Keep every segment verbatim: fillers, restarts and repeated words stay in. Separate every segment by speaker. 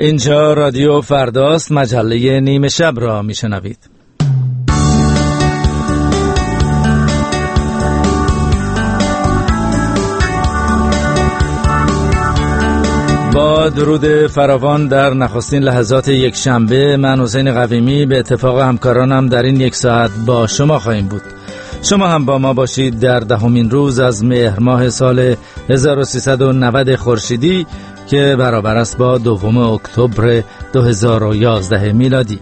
Speaker 1: اینجا رادیو فرداست، مجله نیمه شب را میشنوید. با درود فراوان در نخستین لحظات یک شنبه، من حسین قویمی به اتفاق همکارانم در این یک ساعت با شما خواهیم بود. شما هم با ما باشید در دهمین روز از مهر ماه سال هزار و سیصد و نود خورشیدی که برابر است با دوم اکتبر دو هزار و یازده میلادی.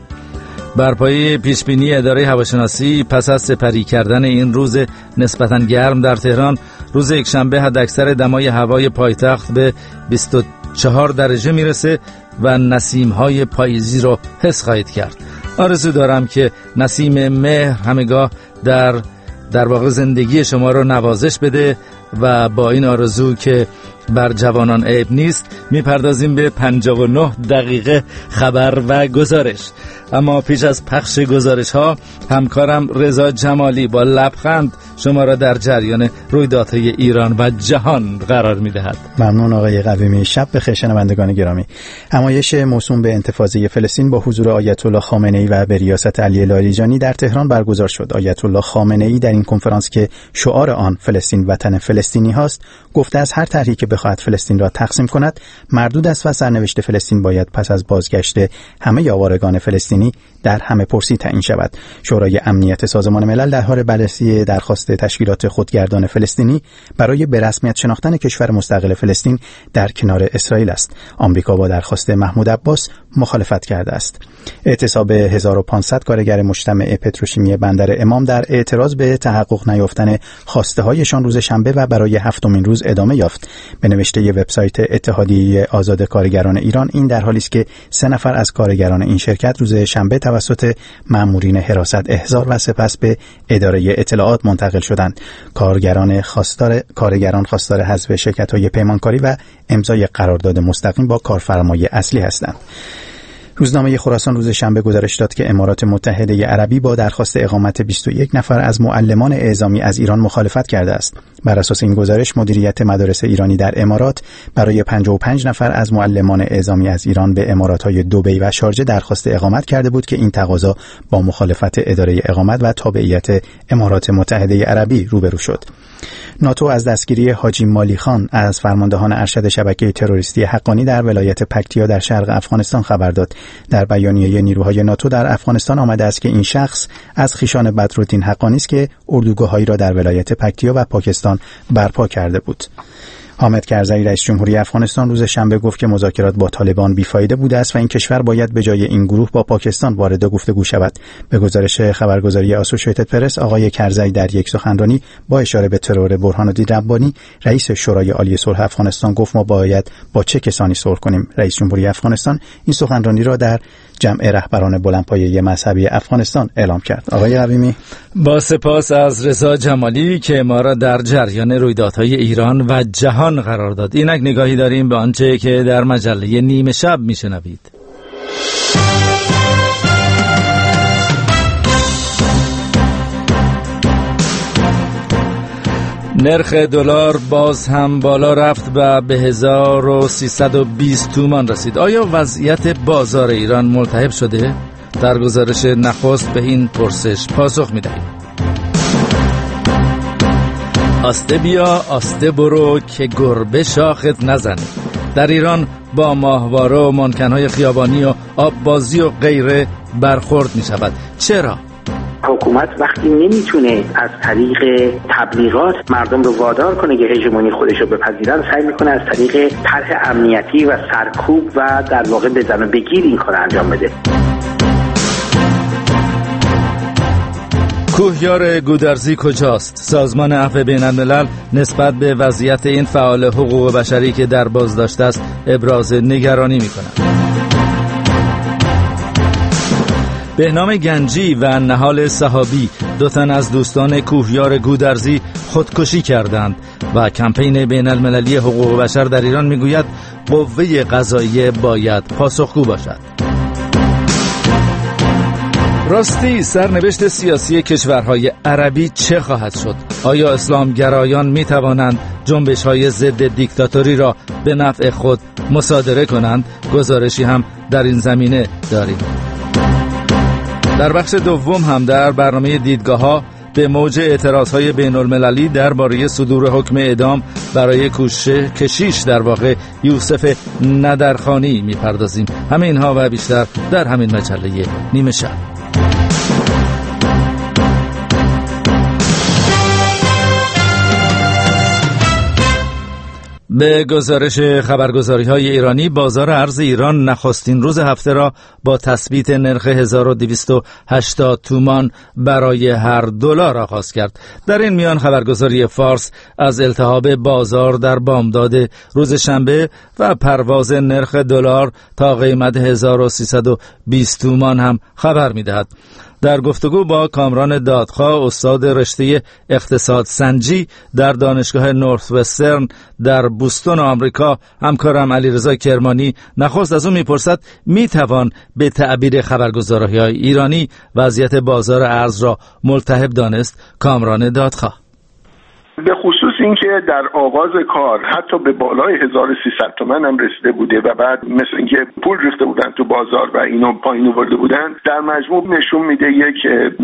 Speaker 1: بر پایه پیشبینی اداره هواشناسی پس از سپری کردن این روز نسبتاً گرم در تهران، روز یکشنبه حداکثر دمای هوای پایتخت به بیست و چهار درجه میرسه و نسیم‌های پاییزی رو حس خواهید کرد. آرزو دارم که نسیم مهر همگاه در در واقع زندگی شما رو نوازش بده و با این آرزو که بر جوانان عیب نیست میپردازیم به پنجاه و نه دقیقه خبر و گزارش. اما پیش از پخش گزارش ها، همکارم رضا جمالی با لبخند شما را در جریان رویدادهای ایران و جهان قرار میدهد.
Speaker 2: ممنون آقای قویمی. شب بخیر شنوندگان گرامی. همایش موسوم به انتفاضه فلسطین با حضور آیت الله خامنه‌ای و به ریاست علی لاریجانی در تهران برگزار شد. آیت الله خامنه‌ای در این کنفرانس که شعار آن فلسطین وطن فلسطینی هاست، گفته از هر طرحی که بخواهد فلسطین را تقسیم کند مردود است و سرنوشت فلسطین باید پس از بازگشت همه آوارگان فلسطینی در همه پرسی تعیین شود. شورای امنیت سازمان ملل در حال بررسی درخواست تشکیلات خودگردان فلسطینی برای به رسمیت شناختن کشور مستقل فلسطین در کنار اسرائیل است. آمریکا با درخواست محمود عباس مخالفت کرده است. اعتصاب هزار و پانصد کارگر مجتمع پتروشیمی بندر امام در اعتراض به تحقق نیافتن خواسته هایشان روز شنبه و برای هفتمین روز ادامه یافت. به نوشته وبسایت اتحادیه آزاد کارگران ایران، این در حالی است که سه نفر از کارگران این شرکت روز شنبه توسط مأمورین حراست احضار و سپس به اداره اطلاعات منتقل شدند. کارگران خواستار کارگران خواستار حذف شرکت‌های پیمانکاری و امضای قرارداد مستقیم با کارفرمای اصلی هستند. روزنامه خراسان روز شنبه گزارش داد که امارات متحده عربی با درخواست اقامت بیست و یک نفر از معلمان اعزامی از ایران مخالفت کرده است. بر اساس این گزارش، مدیریت مدارس ایرانی در امارات برای پنجاه و پنج نفر از معلمان اعزامی از ایران به امارات‌های دبی و شارجه درخواست اقامت کرده بود که این تقاضا با مخالفت اداره اقامت و تابعیت امارات متحده عربی روبرو شد. ناتو از دستگیری حاجی مالی خان از فرماندهان ارشد شبکه تروریستی حقانی در ولایت پکتیا در شرق افغانستان خبر داد. در بیانیه نیروهای ناتو در افغانستان آمده است که این شخص از خویشان بدرالدین حقانی است که اردوگاه‌هایی را در ولایت پکتیا و پاکستان برپا کرده بود. حامد کرزی رئیس جمهوری افغانستان روز شنبه گفت که مذاکرات با طالبان بیفایده بوده است و این کشور باید به جای این گروه با پاکستان وارد گفتگو شود. به گزارش خبرگزاری آسوشیتد پرس، آقای کرزی در یک سخنرانی با اشاره به ترور برهان‌الدین ربانی، رئیس شورای عالی صلح افغانستان، گفت ما باید با چه کسانی صلح کنیم. رئیس جمهوری افغانستان این سخنرانی را در جمع رهبران بلندپایه مذهبی افغانستان اعلام کرد. آقای قویمی،
Speaker 1: با سپاس از رضا جمالی که ما را در جریان رویدادهای ایران و جهان قرار داد. اینک نگاهی داریم به آنچه که در مجله نیمه شب میشنوید. نرخ دلار باز هم بالا رفت و به هزار و سیصد و بیست تومان رسید. آیا وضعیت بازار ایران ملتهب شده؟ در گزارش نخست به این پرسش پاسخ می‌دهیم. آسته بیا آسته برو که گربه شاخت نزنه. در ایران با ماهواره و مانکن‌های خیابانی و آب بازی و غیره برخورد می‌شود. چرا؟
Speaker 3: حکومت وقتی نمیتونه از طریق تبلیغات مردم رو وادار کنه که هژمونی خودش رو بپذیرن، سعی میکنه از طریق طرح امنیتی و سرکوب و در واقع بزن و بگیر این کار انجام بده.
Speaker 1: کوهیار گودرزی کجاست؟ سازمان عفو بین الملل نسبت به وضعیت این فعال حقوق بشری که در بازداشت است ابراز نگرانی می‌کند. بهنام گنجی و نهال صحابی، دو تن از دوستان کوهیار گودرزی، خودکشی کردند و کمپین بین المللی حقوق بشر در ایران میگوید قوه قضاییه باید پاسخگو باشد. راستی سرنوشت سیاسی کشورهای عربی چه خواهد شد؟ آیا اسلامگرایان می توانند جنبش‌های ضد دیکتاتوری را به نفع خود مصادره کنند؟ گزارشی هم در این زمینه داریم. در بخش دوم هم در برنامه دیدگاه‌ها به موج اعتراضهای بین المللی درباره صدور حکم اعدام برای کشیش در واقع یوسف ندرخانی میپردازیم. همه اینها و بیشتر در همین مجله نیمه شب. به گزارش خبرگزاری‌های ایرانی، بازار ارز ایران نخستین روز هفته را با تثبیت نرخ هزار و دویست و هشتاد تومان برای هر دلار آغاز کرد. در این میان خبرگزاری فارس از التهاب بازار در بامداد روز شنبه و پرواز نرخ دلار تا قیمت هزار و سیصد و بیست تومان هم خبر می‌دهد. در گفتگو با کامران دادخواه، استاد رشته اقتصاد سنجی در دانشگاه نورث وسترن در بوستون آمریکا، همکارم علیرضا کرمانی نخست از او میپرسد میتوان به تعبیر خبرگزاری‌های ایرانی وضعیت بازار ارز را ملتهب دانست؟ کامران دادخواه:
Speaker 4: به خصوص اینکه در آغاز کار حتی به بالای هزار و سیصد تومان هم رسیده بوده و بعد مثل اینکه پول ریخته بودن تو بازار و اینو پایین آورده بودن، در مجموع نشون میده یک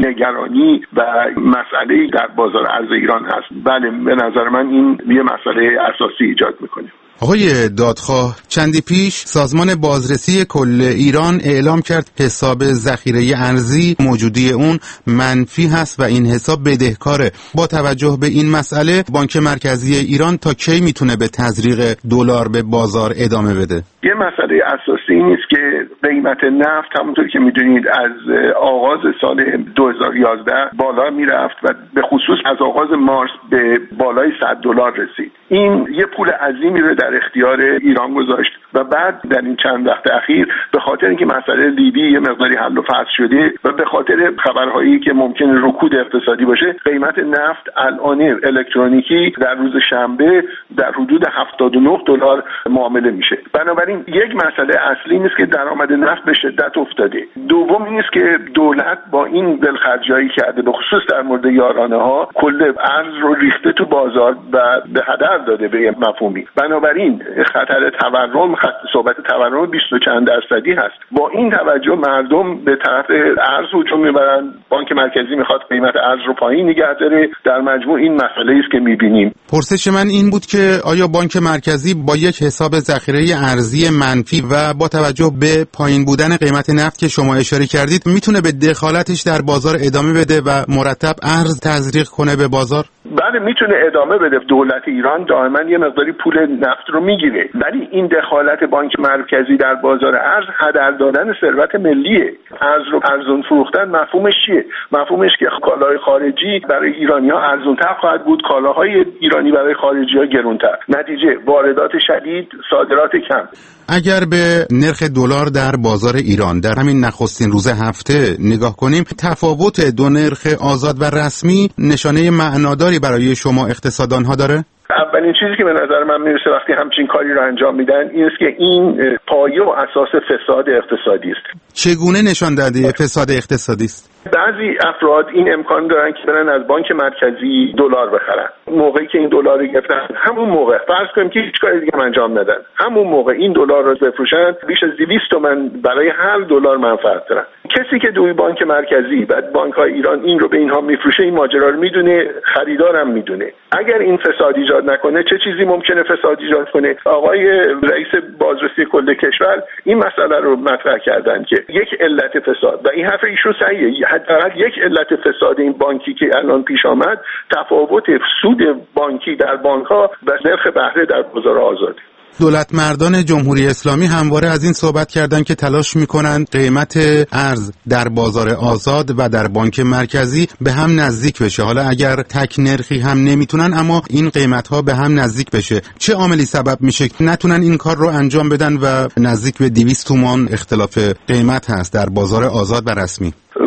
Speaker 4: نگرانی و مسئله‌ای در بازار ارز ایران هست. بله، به نظر من این یه مسئله اساسی ایجاد میکنه.
Speaker 5: آقای دادخواه، چندی پیش سازمان بازرسی کل ایران اعلام کرد حساب ذخیره ارزی موجودی اون منفی هست و این حساب بدهکاره. با توجه به این مسئله، بانک مرکزی ایران تا کی میتونه به تزریق دلار به بازار ادامه بده؟
Speaker 4: یه مسئله اساسی این است که قیمت نفت همونطور که میدونید از آغاز سال دو هزار و یازده بالا میرفت و به خصوص از آغاز مارس به بالای صد دلار رسید. این یه پول عظیمی رو در اختیار ایران گذاشت و بعد در این چند وقت اخیر به خاطر اینکه مسئله لیبی یه مقداری حل و فصل شده و به خاطر خبرهایی که ممکنه رکود اقتصادی باشه، قیمت نفت الان الکترونیکی در روز شنبه در حدود هفتاد و نه دلار معامله میشه. بنابراین یک مسئله اصلی نیست که درآمد نفت به شدت افتاده. دوم این است که دولت با این دلخرجایی کرده، به خصوص در مورد یارانه ها، کل ارز رو ریخته تو بازار و به هدر داده به مفهومی. بنابراین خطر تورم، صحبت تورم بیست و چند درصدی هست. با این توجه مردم به طرف ارز هجوم میبرن. بانک مرکزی میخواد قیمت ارز رو پایین نگه داره. در مجموع این مسئله است که میبینیم.
Speaker 5: پرسش من این بود که آیا بانک مرکزی با یک حساب ذخیره ارزی منفی و با توجه به پایین بودن قیمت نفت که شما اشاره کردید میتونه به دخالتش در بازار ادامه بده و مرتب ارز تزریق کنه به بازار؟
Speaker 4: بله، میتونه ادامه بده. دولت ایران دائما یه مقداری پول نفت رو میگیره، ولی این دخالت بانک مرکزی در بازار ارز هدر دادن ثروت ملیه. ارز رو ارزون فروختن مفهومش چیه؟ مفهومش که کالای خارجی برای ایرانی‌ها ارزونتر خواهد بود، کالاهای ایرانی برای خارجی‌ها گرونتر. نتیجه واردات شدید، صادرات کم.
Speaker 5: اگر به نرخ دلار در بازار ایران در همین نخستین روز هفته نگاه کنیم، تفاوت دو نرخ آزاد و رسمی نشانه معناداری برای شما اقتصاددان‌ها داره؟
Speaker 4: اولین چیزی که به نظر من میرسه وقتی همچین کاری رو انجام میدن این است که این پایه و اساس فساد اقتصادی است.
Speaker 5: چگونه نشان دهنده فساد اقتصادی است؟
Speaker 4: بعضی افراد این امکان دارن که برن از بانک مرکزی دلار بخرن. موقعی که این دلار رو گرفتن، همون موقع فرض کنیم که هیچ کاری دیگه انجام ندن، همون موقع این دلار رو بفروشن، بیش از دویست تومان برای هر دلار منفعت دارن. کسی که دوی بانک مرکزی بعد بانک‌های ایران این رو به اینها میفروشه، این ماجرا رو میدونه، خریدارم میدونه. اگر این فساد ایجاد نکنه، چه چیزی ممکنه فساد ایجاد کنه؟ آقای رئیس بازرسی کل کشور این مسئله رو مطرح کردن که یک علت فساد، و این حرف ایشون صحیحه، حداقل یک علت فساد این بانکی که الان پیش آمد تفاوت سود بانکی در بانک‌ها و نرخ بهره در بازار آزاد.
Speaker 5: دولت مردان جمهوری اسلامی همواره از این صحبت کردن که تلاش میکنن قیمت ارز در بازار آزاد و در بانک مرکزی به هم نزدیک بشه. حالا اگر تک نرخی هم نمیتونن، اما این قیمت ها به هم نزدیک بشه. چه عاملی سبب میشه که نتونن این کار رو انجام بدن و نزدیک به دویست تومان اختلاف قیمت هست در بازار آزاد و رسمی؟
Speaker 4: ملاحظه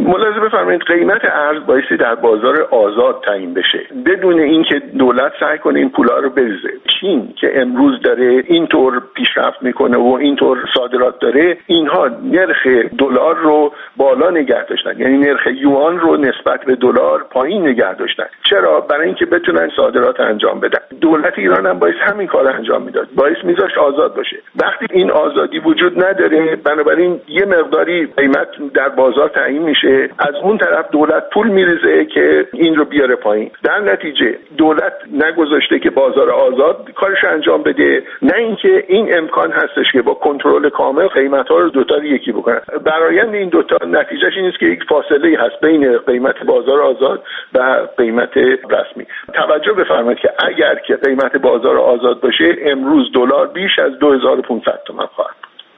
Speaker 4: بفرمایید قیمت ارز بایستی در بازار آزاد تعیین بشه بدون اینکه دولت سعی کنه این پولا رو بریزه. چین که امروز داره اینطور پیشرفت میکنه و اینطور صادرات داره، اینها نرخ دلار رو بالا نگه داشتن، یعنی نرخ یوان رو نسبت به دلار پایین نگه داشتن. چرا؟ برای اینکه بتونن صادرات انجام بدن. دولت ایران هم باعث همین کار انجام میداد، باعث میذاشت آزاد باشه. وقتی این آزادی وجود نداره، بنابراین یه مقداری قیمت در بازار تعیین میشه، از اون طرف دولت پول میریزه که این رو بیاره پایین. در نتیجه دولت نگذاشته که بازار آزاد کارش انجام بده، نه اینکه این امکان هستش که با کنترل کامل قیمت‌ها رو دوتا رو یکی بکنن. برآیند این دوتا نتیجهش این است که یک فاصله هست بین قیمت بازار آزاد و قیمت رسمی. توجه بفرمایید که اگر که قیمت بازار آزاد باشه، امروز دلار بیش از دو هزار و پانصد تومان خواهد.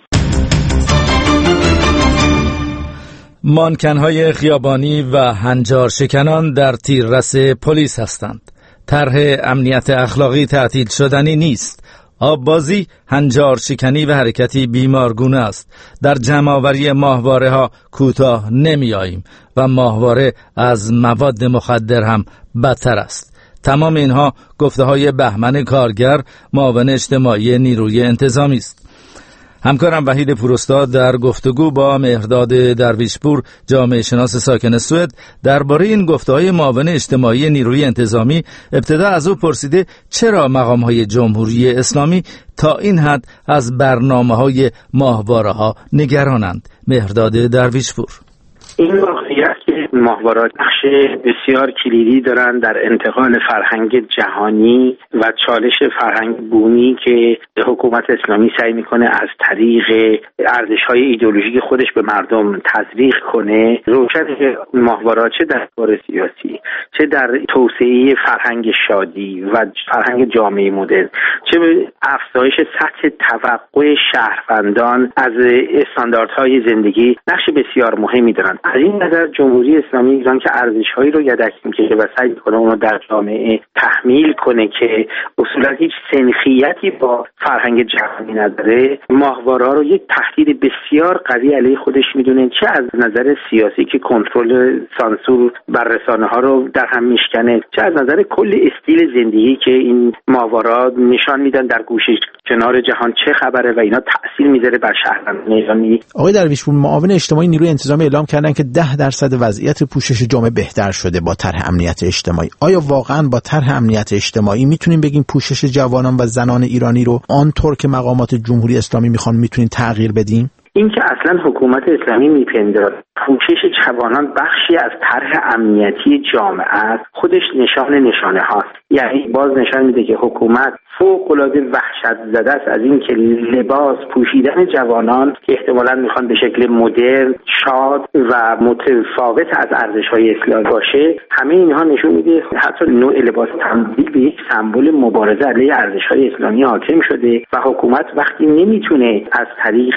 Speaker 1: مانکن‌های خیابانی و هنجار شکنان در تیررس پلیس هستند. طرح امنیت اخلاقی تعطیل شدنی نیست. آببازی، هنجار شکنی و حرکتی بیمارگونه است. در جمع‌آوری ماهواره ها کوتاه نمی آییم و ماهواره از مواد مخدر هم بدتر است. تمام اینها گفته های بهمن کارگر، معاون اجتماعی نیروی انتظامی است. همکارم وحید پوراستاد در گفتگو با مهرداد درویشپور، جامعه شناس ساکن سوئد، درباره این گفته‌های معاون اجتماعی نیروی انتظامی ابتدا از او پرسیده چرا مقام‌های جمهوری اسلامی تا این حد از برنامه‌های ماهواره‌ها نگرانند. مهرداد درویشپور:
Speaker 3: این واقعیت که ماهواره‌ها نقش بسیار کلیدی دارن در انتقال فرهنگ جهانی و چالش فرهنگ بومی که حکومت اسلامی سعی میکنه از طریق ارزش‌های ایدئولوژیک خودش به مردم تزریق کنه، روشنه که ماهواره‌ها چه در کار سیاسی، چه در توسعه فرهنگ شادی و فرهنگ جامعه مدرن، چه افزایش سطح توقع شهروندان از استانداردهای زندگی نقش بسیار مهمی دارن. از این نظر جمهوری اسلامی ایران که ارزش‌هایی رو یدک می‌کشه و سعی می‌کنه اون رو در جامعه تحمیل کنه که اصولا هیچ سنخیتی با فرهنگ جهانی نداره، ماهواره‌ها رو یک تهدید بسیار قوی علیه خودش می‌دونه، چه از نظر سیاسی که کنترل سانسور بر رسانه‌ها رو در هم میشکنه، چه از نظر کل استیل زندگی که این ماهواره‌ها نشان میدن در گوشه کنار جهان چه خبره و اینا تأثیر می‌ذاره بر شهروندان ایرانی.
Speaker 2: آقای درویشپور، معاون اجتماعی نیروی انتظامی اعلام کردن که ده درصد وضعیت پوشش جامعه بهتر شده با طرح امنیت اجتماعی. آیا واقعا با طرح امنیت اجتماعی میتونیم بگیم پوشش جوانان و زنان ایرانی رو آنطور که مقامات جمهوری اسلامی میخوان میتونیم تغییر بدیم؟
Speaker 3: این که اصلا حکومت اسلامی میپنداره پوشش جوانان بخشی از طرح امنیتی جامعه است، خودش نشان نشانه هاست. یعنی باز نشان میده که حکومت فوق‌العاده وحشت زده است از این که لباس پوشیدن جوانان که احتمالاً میخوان به شکل مدرن، شاد و متفاوت از ارزش‌های اسلامی باشه، همه اینها نشون میده حتی نوع لباس تبدیل به یک سمبل مبارزه علیه ارزش‌های اسلامی حاکم شده و حکومت وقتی نمیتونه از طریق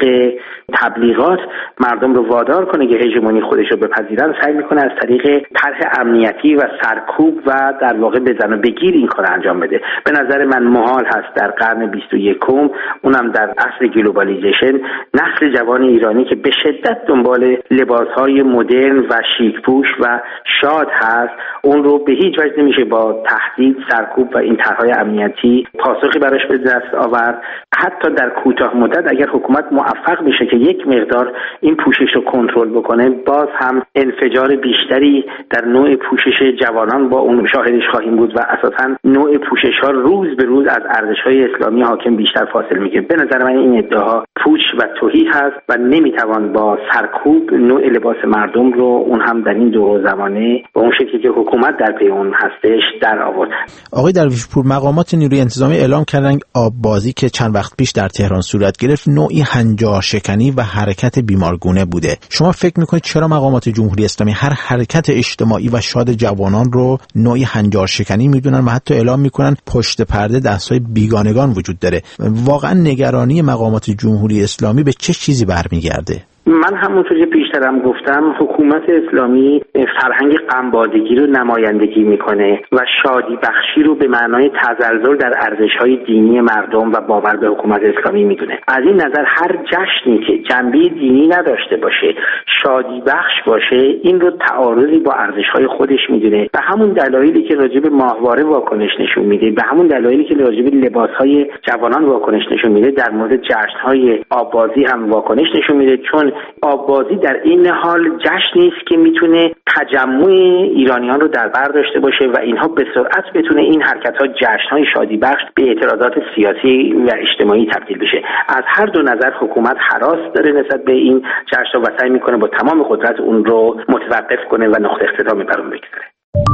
Speaker 3: تبلیغات مردم رو وادار کنه که هژمونی خودش رو بپذیرن، سعی میکنه از طریق طرح امنیتی و سرکوب و در واقع بزن و بگیر این کار انجام بده. به نظر من محال هست در قرن بیست و یکم، اونم در عصر گلوبالیزیشن، نسل جوان ایرانی که به شدت دنبال لباسهای مدرن و شیک‌پوش و شاد هست، اون رو به هیچ وجه نمیشه با تهدید، سرکوب و این طرح‌های امنیتی پاسخی براش به دست آورد. حتی در کوتاه مدت اگر حکومت موفق بشه که یک مقدار این پوشش رو کنترل بکنه، باز هم انفجار بیشتری در نوع پوشش جوانان با اون شاهدش خواهیم بود و اساساً نوع پوشش ها روز به روز از ارزش‌های اسلامی حاکم بیشتر فاصله میگیره. به نظر من این ادعاها پوچ و تهی هست و نمیتوان با سرکوب نوع لباس مردم رو، اون هم در این دور زمانه با اون شکلی که حکومت در پی اون هستش، در آورد.
Speaker 2: آقای درویشپور، مقامات نیروی انتظامی اعلام کردن آببازی که چند وقت پیش در تهران صورت گرفت نوعی هنجار شکنی و حرکت بیمارگونه بوده. شما فکر میکنید چرا مقامات جمهوری اسلامی هر حرکت اجتماعی و شاد جوانان رو نوعی هنجار شکنی میدونن و حتی اعلام میکنن پشت پرده دستای بیگانگان وجود داره؟ واقعا نگرانی مقامات جمهوری اسلامی به چه چیزی برمیگرده؟
Speaker 3: من همونطور که پیشترم گفتم حکومت اسلامی فرهنگ غمبادگی رو نمایندگی میکنه و شادی بخشی رو به معنای تزلزل در ارزش‌های دینی مردم و باور به حکومت اسلامی میدونه. از این نظر هر جشنی که جنبه دینی نداشته باشه، شادی بخش باشه، این رو تعارضی با ارزش‌های خودش میدونه. به همون دلایلی که راجع به ماهواره واکنش نشون میده، به همون دلایلی که راجع به لباس‌های جوانان واکنش نشون میده، در مورد جشن‌های آبازی هم واکنش نشون میده، چون آبازی در این حال جشنی است که میتونه تجمع ایرانیان رو در بر داشته باشه و اینها به سرعت بتونه این حرکت‌ها جشن‌های شادی بخش به اعتراضات سیاسی و اجتماعی تبدیل بشه. از هر دو نظر حکومت هراس داره نسبت به این جشن و سعی میکنه با تمام قدرت اون رو متوقف کنه و نقطه اختتامی بر اون بگذاره.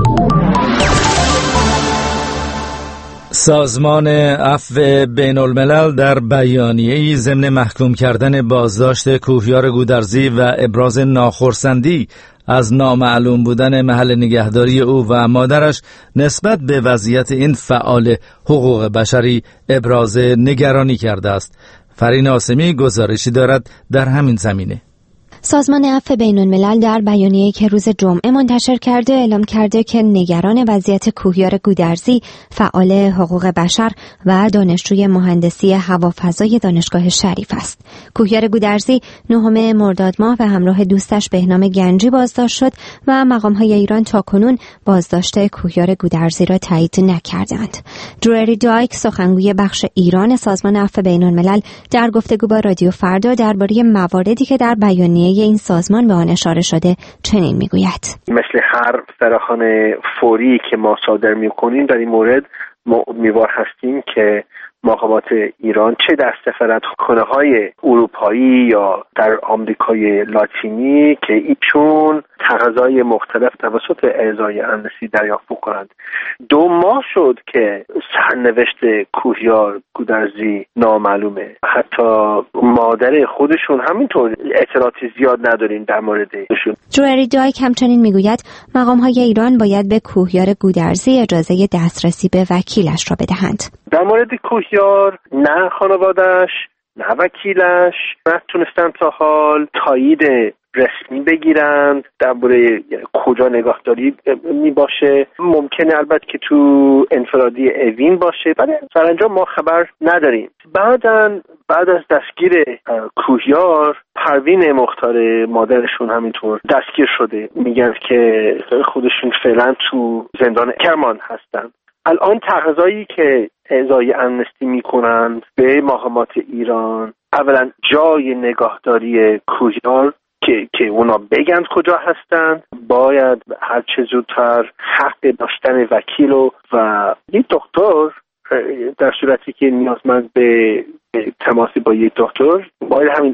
Speaker 1: سازمان عفو بین الملل در بیانیه‌ای ضمن محکوم کردن بازداشت کوهیار گودرزی و ابراز ناخرسندی از نامعلوم بودن محل نگهداری او و مادرش نسبت به وضعیت این فعال حقوق بشری ابراز نگرانی کرده است. فرین عاصمی گزارشی دارد در همین زمینه.
Speaker 6: سازمان عفو بین الملل در بیانیه‌ای که روز جمعه منتشر کرده اعلام کرده که نگران وضعیت کوهیار گودرزی، فعال حقوق بشر و دانشجوی مهندسی هوافضای دانشگاه شریف است. کوهیار گودرزی نهم مرداد ماه به همراه دوستش بهنام گنجی بازداشت شد و مقام‌های ایران تاکنون بازداشت کوهیار گودرزی را تایید نکردند. جوری دایک سخنگوی بخش ایران سازمان عفو بین الملل در گفتگو با رادیو فردا درباره مواردی که در بیانیه این سازمان به آن اشاره شده چنین میگوید:
Speaker 7: مثل هر فراخوان فوری که ما صادر میکنیم در این مورد ما امیدوار هستیم که مقامات ایران چه در سفارتخانه های اروپایی یا در آمریکای لاتینی که ایشون تقاضای مختلف توسط اعضای امنستی دریافت کنند. دو ماه شد که سرنوشت کوهیار گودرزی نامعلومه. حتی مادر خودشون همینطور اطلاعاتی زیاد نداریم در موردشون.
Speaker 6: جوری دایک همچنین میگوید مقام‌های ایران باید به کوهیار گودرزی اجازه دسترسی به وکیلش را بدهند.
Speaker 7: در مورد کوهیار نه خانواده‌اش نه وکیلش نتونستن تا حال تایید رسمی بگیرند درباره کجا نگهداری می باشه. ممکنه البته که تو انفرادی اوین باشه، ولی سرانجام ما خبر نداریم. بعداً بعد از دستگیر کوهیار، پروین مختار مادرشون همینطور دستگیر شده. میگن که خودشون فعلا تو زندان کرمان هستن. الان تقاضایی که اعضای امنستی میکنند به مقامات ایران، اولا جای نگهداری کوهیار که که اونا بگند کجا هستند، باید هر چه زودتر حق داشتن وکیل و یک دکتر در صورتی که نیازمند به تماسی با یک دکتر باید همین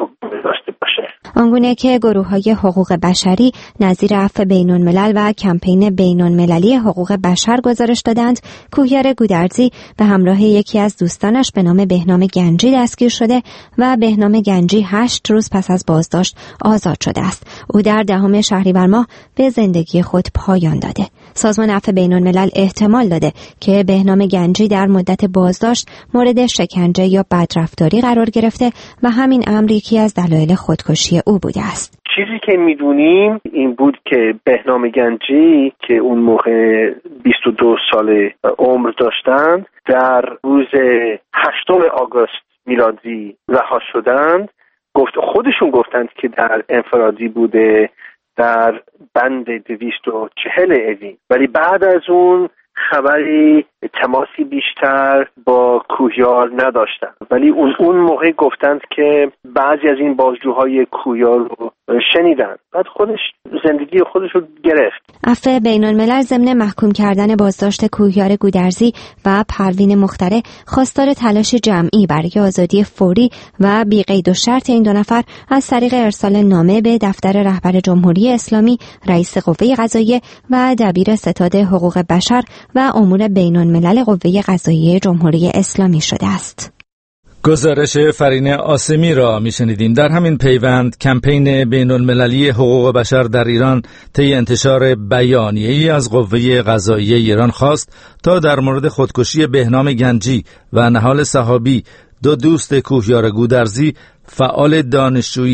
Speaker 7: داشته باشه.
Speaker 6: آنگونه که گروه‌های حقوق بشری نظیر عفو بین الملل و کمپین بین المللی حقوق بشر گزارش دادند، کوهیار گودرزی به همراه یکی از دوستانش به نام بهنام گنجی دستگیر شده و بهنام گنجی هشت روز پس از بازداشت آزاد شده است. او در دهم شهریور ماه به زندگی خود پایان داده. سازمان عفو بین الملل احتمال داده که بهنام گنجی در مدت بازداشت مورد شکنجه یا بدرفتاری قرار گرفته و همین امر یکی از دلایل خودکشی او بوده است.
Speaker 7: چیزی که میدونیم این بود که بهنام گنجی که اون موقع بیست و دو سال عمر داشتند، در روز هشتم آگوست میلادی رها شدند. گفت خودشون گفتند که در انفرادی بوده در بند دویست و چهل اوین، ولی بعد از اون خبری تماسی بیشتر با کوهیار نداشتن. ولی اون اون موقع گفتند که بعضی از این بازجوهای کوهیار رو شنیدن. بعد خودش زندگی خودش رو گرفت.
Speaker 6: عفو بین الملل ضمن محکوم کردن بازداشت کوهیار گودرزی و پروین مختره خواستار تلاش جمعی برای آزادی فوری و بی قید و شرط این دو نفر از طریق ارسال نامه به دفتر رهبر جمهوری اسلامی، رئیس قوه قضاییه و دبیر ستاد حقوق بشر و امور بین الملل قوه قضاییه جمهوری اسلامی شده است.
Speaker 1: گزارش فرین عاصمی را میشنیدیم. در همین پیوند کمپین بین المللی حقوق بشر در ایران طی انتشار بیانیه‌ای از قوه قضاییه ایران خواست تا در مورد خودکشی بهنام گنجی و نهال صحابی، دو دوست کوهیار گودرزی، فعال دانشجویی،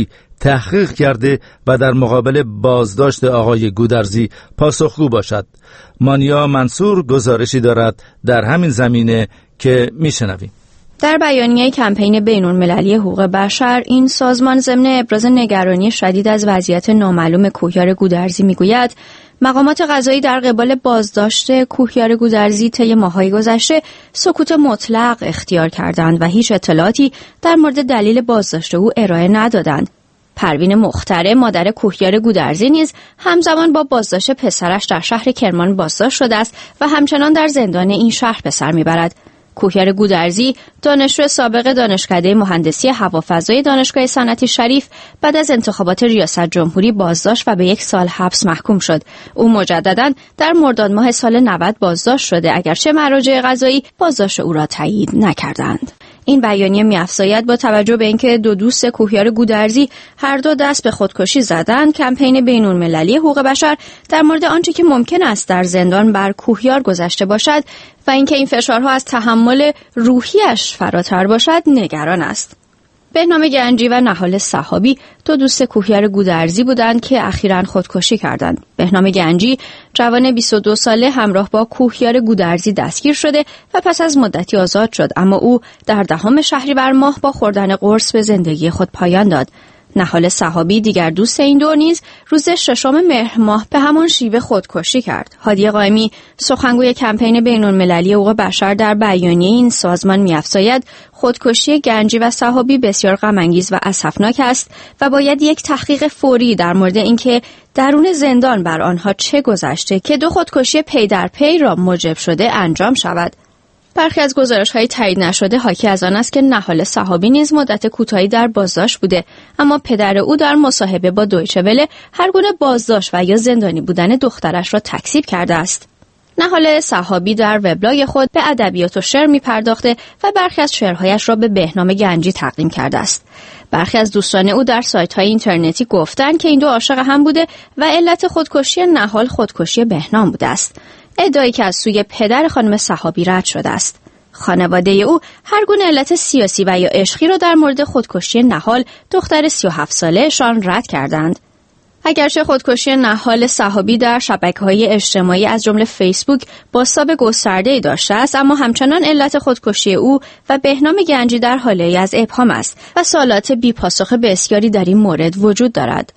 Speaker 1: تحقیق کرده و در مقابل بازداشت آقای گودرزی پاسخگو باشد. مانیا منصور گزارشی دارد در همین زمینه که میشنویم.
Speaker 8: در بیانیه کمپین بین‌المللی حقوق بشر، این سازمان ضمن ابراز نگرانی شدید از وضعیت نامعلوم کوهیار گودرزی میگوید مقامات قضایی در قبال بازداشت کوهیار گودرزی طی ماه‌های گذشته سکوت مطلق اختیار کردند و هیچ اطلاعاتی در مورد دلیل بازداشت او ارائه ندادند. پروین مختره، مادر کوهیار گودرزی، نیز همزمان با بازداشت پسرش در شهر کرمان بازداشت شده است و همچنان در زندان این شهر به سر میبرد. کوهیار گودرزی، دانشجو سابق دانشکده مهندسی هوافضای دانشگاه صنعتی شریف، بعد از انتخابات ریاست جمهوری بازداشت و به یک سال حبس محکوم شد. او مجدداً در مرداد ماه سال نود بازداشت شده، اگرچه مراجع قضایی بازداشت او را تایید نکردند. این بیانیه می‌افزاید با توجه به اینکه دو دوست کوهیار گودرزی هر دو دست به خودکشی زدند، کمپین بین‌المللی حقوق بشر در مورد آنچه که ممکن است در زندان بر کوهیار گذشته باشد و اینکه این فشارها از تحمل روحیش فراتر باشد نگران است. بهنام گنجی و نهال صحابی دو دوست کوهیار گودرزی بودند که اخیراً خودکشی کردند. بهنام گنجی جوان بیست و دو ساله همراه با کوهیار گودرزی دستگیر شده و پس از مدتی آزاد شد، اما او در دهم شهریور ماه با خوردن قرص به زندگی خود پایان داد. نهال صحابی، دیگر دوست این دو، نیز روز ششم مهر ماه به همان شیوه خودکشی کرد. هادی قائمی، سخنگوی کمپین بین‌المللی حقوق بشر، در بیانیه این سازمان می‌افزاید خودکشی گنجی و صحابی بسیار غم‌انگیز و اسفناک است و باید یک تحقیق فوری در مورد اینکه درون زندان بر آنها چه گذشته که دو خودکشی پی در پی را موجب شده انجام شود. برخی از گزارش‌های تایید نشده حاکی از آن است که نهال صحابی نیز مدت کوتاهی در بازداشت بوده، اما پدر او در مصاحبه با دویچه وله هر گونه بازداشت و یا زندانی بودن دخترش را تکذیب کرده است. نهال صحابی در وبلاگ خود به ادبیات و شعر می‌پرداخته و برخی از شعرهایش را به بهنام گنجی تقدیم کرده است. برخی از دوستان او در سایت‌های اینترنتی گفتند که این دو عاشق هم بوده و علت خودکشی نهال خودکشی بهنام بوده است. ادعایی که از سوی پدر خانم صحابی رد شده است. خانواده او هر گونه علت سیاسی و یا عشقی را در مورد خودکشی نهال، دختر سی و هفت ساله‌شان، رد کردند. اگرچه خودکشی نهال صحابی در شبکه‌های اجتماعی از جمله فیسبوک بازتاب گسترده‌ای داشته است، اما همچنان علت خودکشی او و بهنام گنجی در حاله از ابهام است و سوالات بی‌پاسخ بسیاری در این مورد وجود دارد.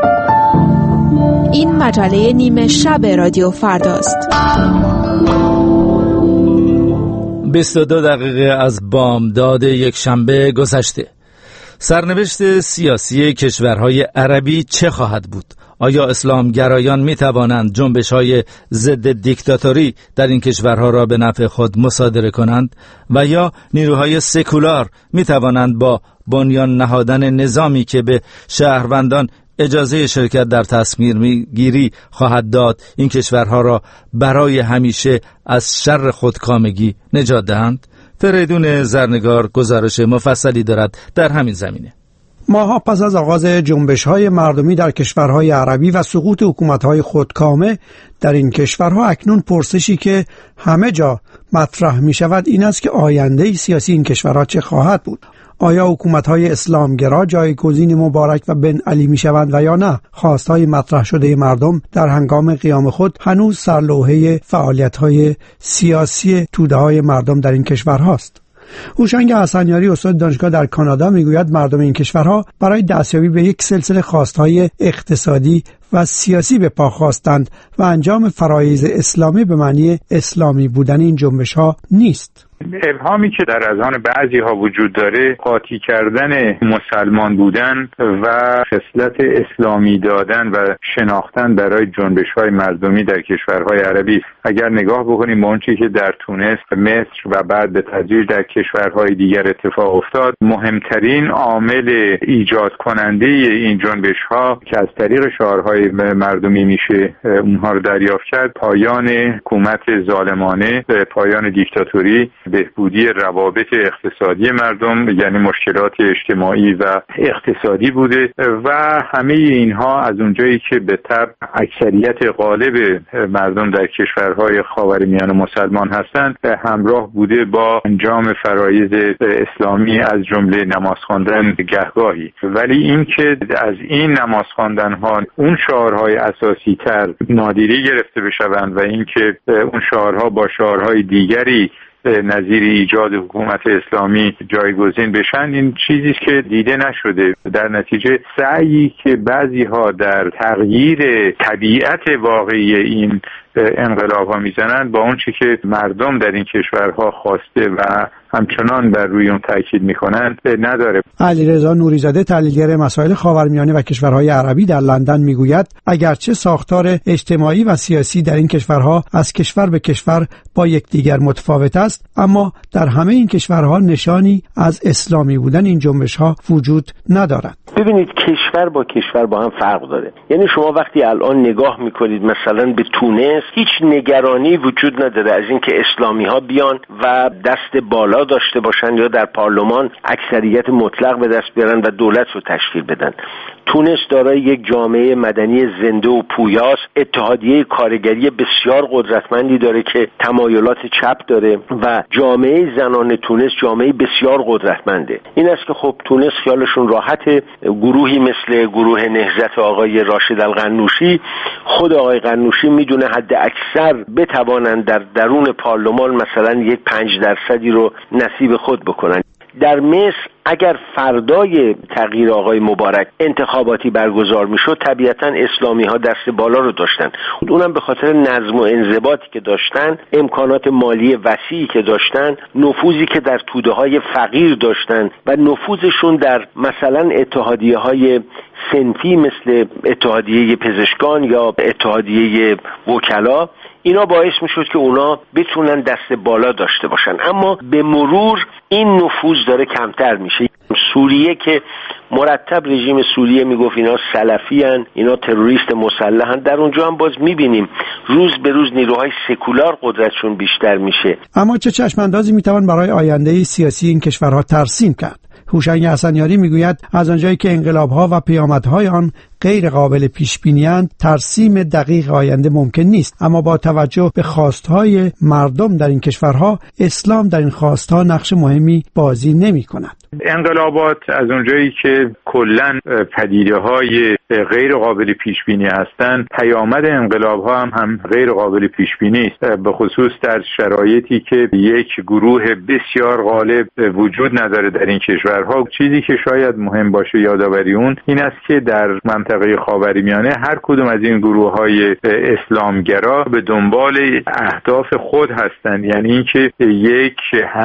Speaker 9: این مجله نیمه شب رادیو فرداست.
Speaker 1: بیست و دو دقیقه از بامداد یک شنبه گذشته. سرنوشت سیاسی کشورهای عربی چه خواهد بود؟ آیا اسلامگرایان می توانند جنبش‌های ضد دیکتاتوری در این کشورها را به نفع خود مصادره کنند و یا نیروهای سکولار می توانند با بنیان نهادن نظامی که به شهروندان اجازه شرکت در تصمیم گیری خواهد داد این کشورها را برای همیشه از شر خودکامگی نجات دهند؟ فریدون زرنگار گزارش مفصلی دارد در همین زمینه.
Speaker 10: ماها پس از آغاز جنبش‌های مردمی در کشورهای عربی و سقوط حکومت‌های خودکامه در این کشورها، اکنون پرسشی که همه جا مطرح می‌شود این است که آینده سیاسی این کشورها چه خواهد بود؟ آیا حکومت‌های اسلامگرا جایگزین مبارک و بن علی می‌شوند و یا نه؟ خواست‌های مطرح شده مردم در هنگام قیام خود هنوز سرلوحه فعالیت‌های سیاسی توده‌های مردم در این کشورهاست. هوشنگ حسنیاری، استاد دانشگاه در کانادا، میگوید مردم این کشورها برای دستیابی به یک سلسله خواست‌های اقتصادی و سیاسی به پا خواستند و انجام فرایض اسلامی به معنی اسلامی بودن این جنبش‌ها نیست.
Speaker 11: ابهامی که در اذهان بعضی ها وجود داره، قاطی کردن مسلمان بودن و خصلت اسلامی دادن و شناختن برای جنبش های مردمی در کشورهای عربی است. اگر نگاه بکنیم به اونچه که در تونس، مصر و بعد به تدریج در کشورهای دیگر اتفاق افتاد، مهمترین عامل ایجاد کننده این جنبش ها که از طریق شعارهای مردمی میشه اونها رو دریافت کرد، پایان حکومت ظالمانه، پایان دیکتاتوری بهبودی روابط اقتصادی مردم، یعنی مشکلات اجتماعی و اقتصادی بوده و همه اینها از اونجایی که به طب اکثریت غالب مردم در کشورهای خاورمیانه مسلمان هستند همراه بوده با انجام فرایض اسلامی از جمله نماز خواندن گهگاهی. ولی این که از این نماز خواندن ها اون شعارهای اساسی تر نادیده گرفته بشوند و این که اون شعارها با شعارهای دیگری نظیر ایجاد حکومت اسلامی جایگزین بشن، این چیزی است که دیده نشده. در نتیجه سعی که بعضی ها در تغییر طبیعت واقعی این انقلاب ها میزنند با اون چی که مردم در این کشورها خواسته و همچنان بر روی اون تاکید میکنند نداره.
Speaker 10: علیرضا نوریزاده، تحلیلگر مسائل خاورمیانه و کشورهای عربی در لندن میگوید اگرچه ساختار اجتماعی و سیاسی در این کشورها از کشور به کشور با یکدیگر متفاوت است، اما در همه این کشورها نشانی از اسلامی بودن این جنبش‌ها وجود ندارد.
Speaker 12: ببینید کشور با کشور با هم فرق داره. یعنی شما وقتی الان نگاه میکنید مثلا به تونس، هیچ نگرانی وجود نداره از اینکه اسلامی ها بیان و دست بالا داشته باشن یا در پارلمان اکثریت مطلق به دست بیارن و دولت رو تشکیل بدن. تونس دارای یک جامعه مدنی زنده و پویاست، اتحادیه کارگری بسیار قدرتمندی داره که تمایلات چپ داره و جامعه زنان تونس جامعه بسیار قدرتمنده. این است که خب تونس خیالشون راحته، گروهی مثل گروه نهضت آقای راشد القنوشی، خود آقای قنوشی میدونه حد اکثر بتوانند در درون پارلمان مثلا یک پنج درصدی رو نصیب خود بکنن. در مصر اگر فردای تغییر آقای مبارک انتخاباتی برگزار میشد طبیعتا اسلامی ها دست بالا رو داشتن، اونم به خاطر نظم و انضباطی که داشتن، امکانات مالی وسیعی که داشتن، نفوذی که در توده های فقیر داشتن و نفوذشون در مثلا اتحادیه های صنفی مثل اتحادیه پزشکان یا اتحادیه وکلا، اینا باعث میشد که اونا بتونن دست بالا داشته باشن. اما به مرور این نفوذ داره کمتر میشه. سوریه که مرتب رژیم سوریه میگفت اینا سلفی هن، اینا تروریست مسلح هن، در اونجا هم باز میبینیم روز به روز نیروهای سکولار قدرتشون بیشتر میشه.
Speaker 10: اما چه چشماندازی میتوان برای آینده سیاسی این کشورها ترسیم کرد؟ هوشنگ حسنیاری میگوید از آنجایی که انقلاب‌ها و پیامدهای آن غیر قابل پیش بینی‌اند، ترسیم دقیق آینده ممکن نیست، اما با توجه به خواستهای مردم در این کشورها، اسلام در این خواستها نقش مهمی بازی نمی‌کند.
Speaker 11: انقلابات از اونجایی که کلاً پدیده‌های غیر قابل پیش بینی هستند، پیامد انقلاب‌ها هم هم غیر قابل پیش بینی است، به خصوص در شرایطی که یک گروه بسیار غالب وجود نداره در این کشورها. چیزی که شاید مهم باشه یادآوری اون این است که در منطقه خاورمیانه هر کدوم از این گروه‌های اسلامگرا به دنبال اهداف خود هستند، یعنی اینکه یک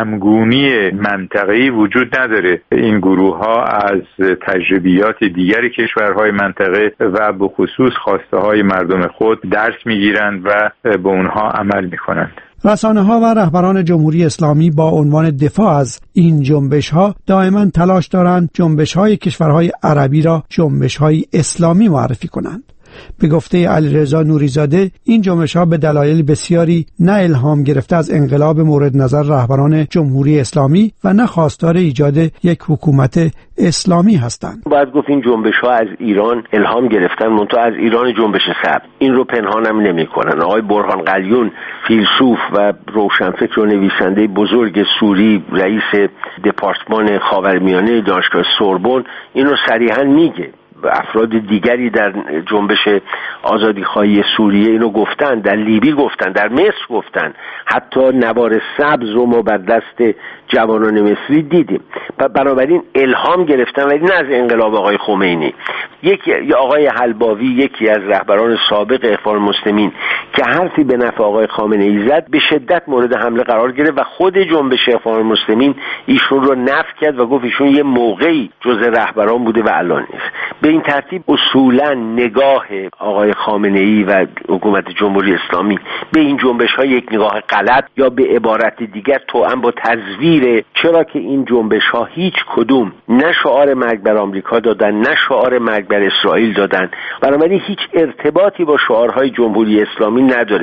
Speaker 11: همگونی منطقه‌ای وجود نداره. این گروه‌ها از تجربیات دیگر کشورهای منطقه و به خصوص خواسته‌های مردم خود درس می‌گیرند و به اونها عمل می‌کنند.
Speaker 10: رسانه‌ها و رهبران جمهوری اسلامی با عنوان دفاع از این جنبش‌ها دائما تلاش دارند جنبش‌های کشورهای عربی را جنبش‌های اسلامی معرفی کنند. به گفته علیرضا نوریزاده، این جنبش‌ها به دلایل بسیاری نه الهام گرفته از انقلاب مورد نظر رهبران جمهوری اسلامی و نه خواستار ایجاد یک حکومت اسلامی هستند.
Speaker 12: باید گفت این جنبش‌ها از ایران الهام گرفتن، منتها از ایران جنبش سبز. این رو پنهانم نمی‌کنن. آقای برهان قلیون، فیلسوف و روشنفکر و نویسنده بزرگ سوری، رئیس دپارتمان خاورمیانه دانشگاه سوربن، این رو صریحاً میگه. افراد دیگری در جنبش آزادیخواهی سوریه اینو گفتن، در لیبی گفتن، در مصر گفتن، حتی نوار سبز رو ما بر دست جوانان مصری دیدیم. و بنابراین الهام گرفتن، ولی نه از انقلاب آقای خمینی. یکی یا آقای حلباوی، یکی از رهبران سابق اخوان المسلمین که حرفی به نفع آقای خامنه‌ای زد، به شدت مورد حمله قرار گرفت و خود جنبش اخوان المسلمین ایشون رو نفی کرد و گفت ایشون یه موقعی جزء رهبران بوده و الان نیست. به این ترتیب اصولا نگاه آقای خامنه‌ای و حکومت جمهوری اسلامی به این جنبش‌ها یک نگاه غلط یا به عبارت دیگر توأم با تزویر، چرا که این جنبش‌ها هیچ کدوم نه شعار مرگ بر آمریکا دادن، نه شعار مرگ بر اسرائیل دادن، بنابراین هیچ ارتباطی با شعارهای جمهوری اسلامی نداره.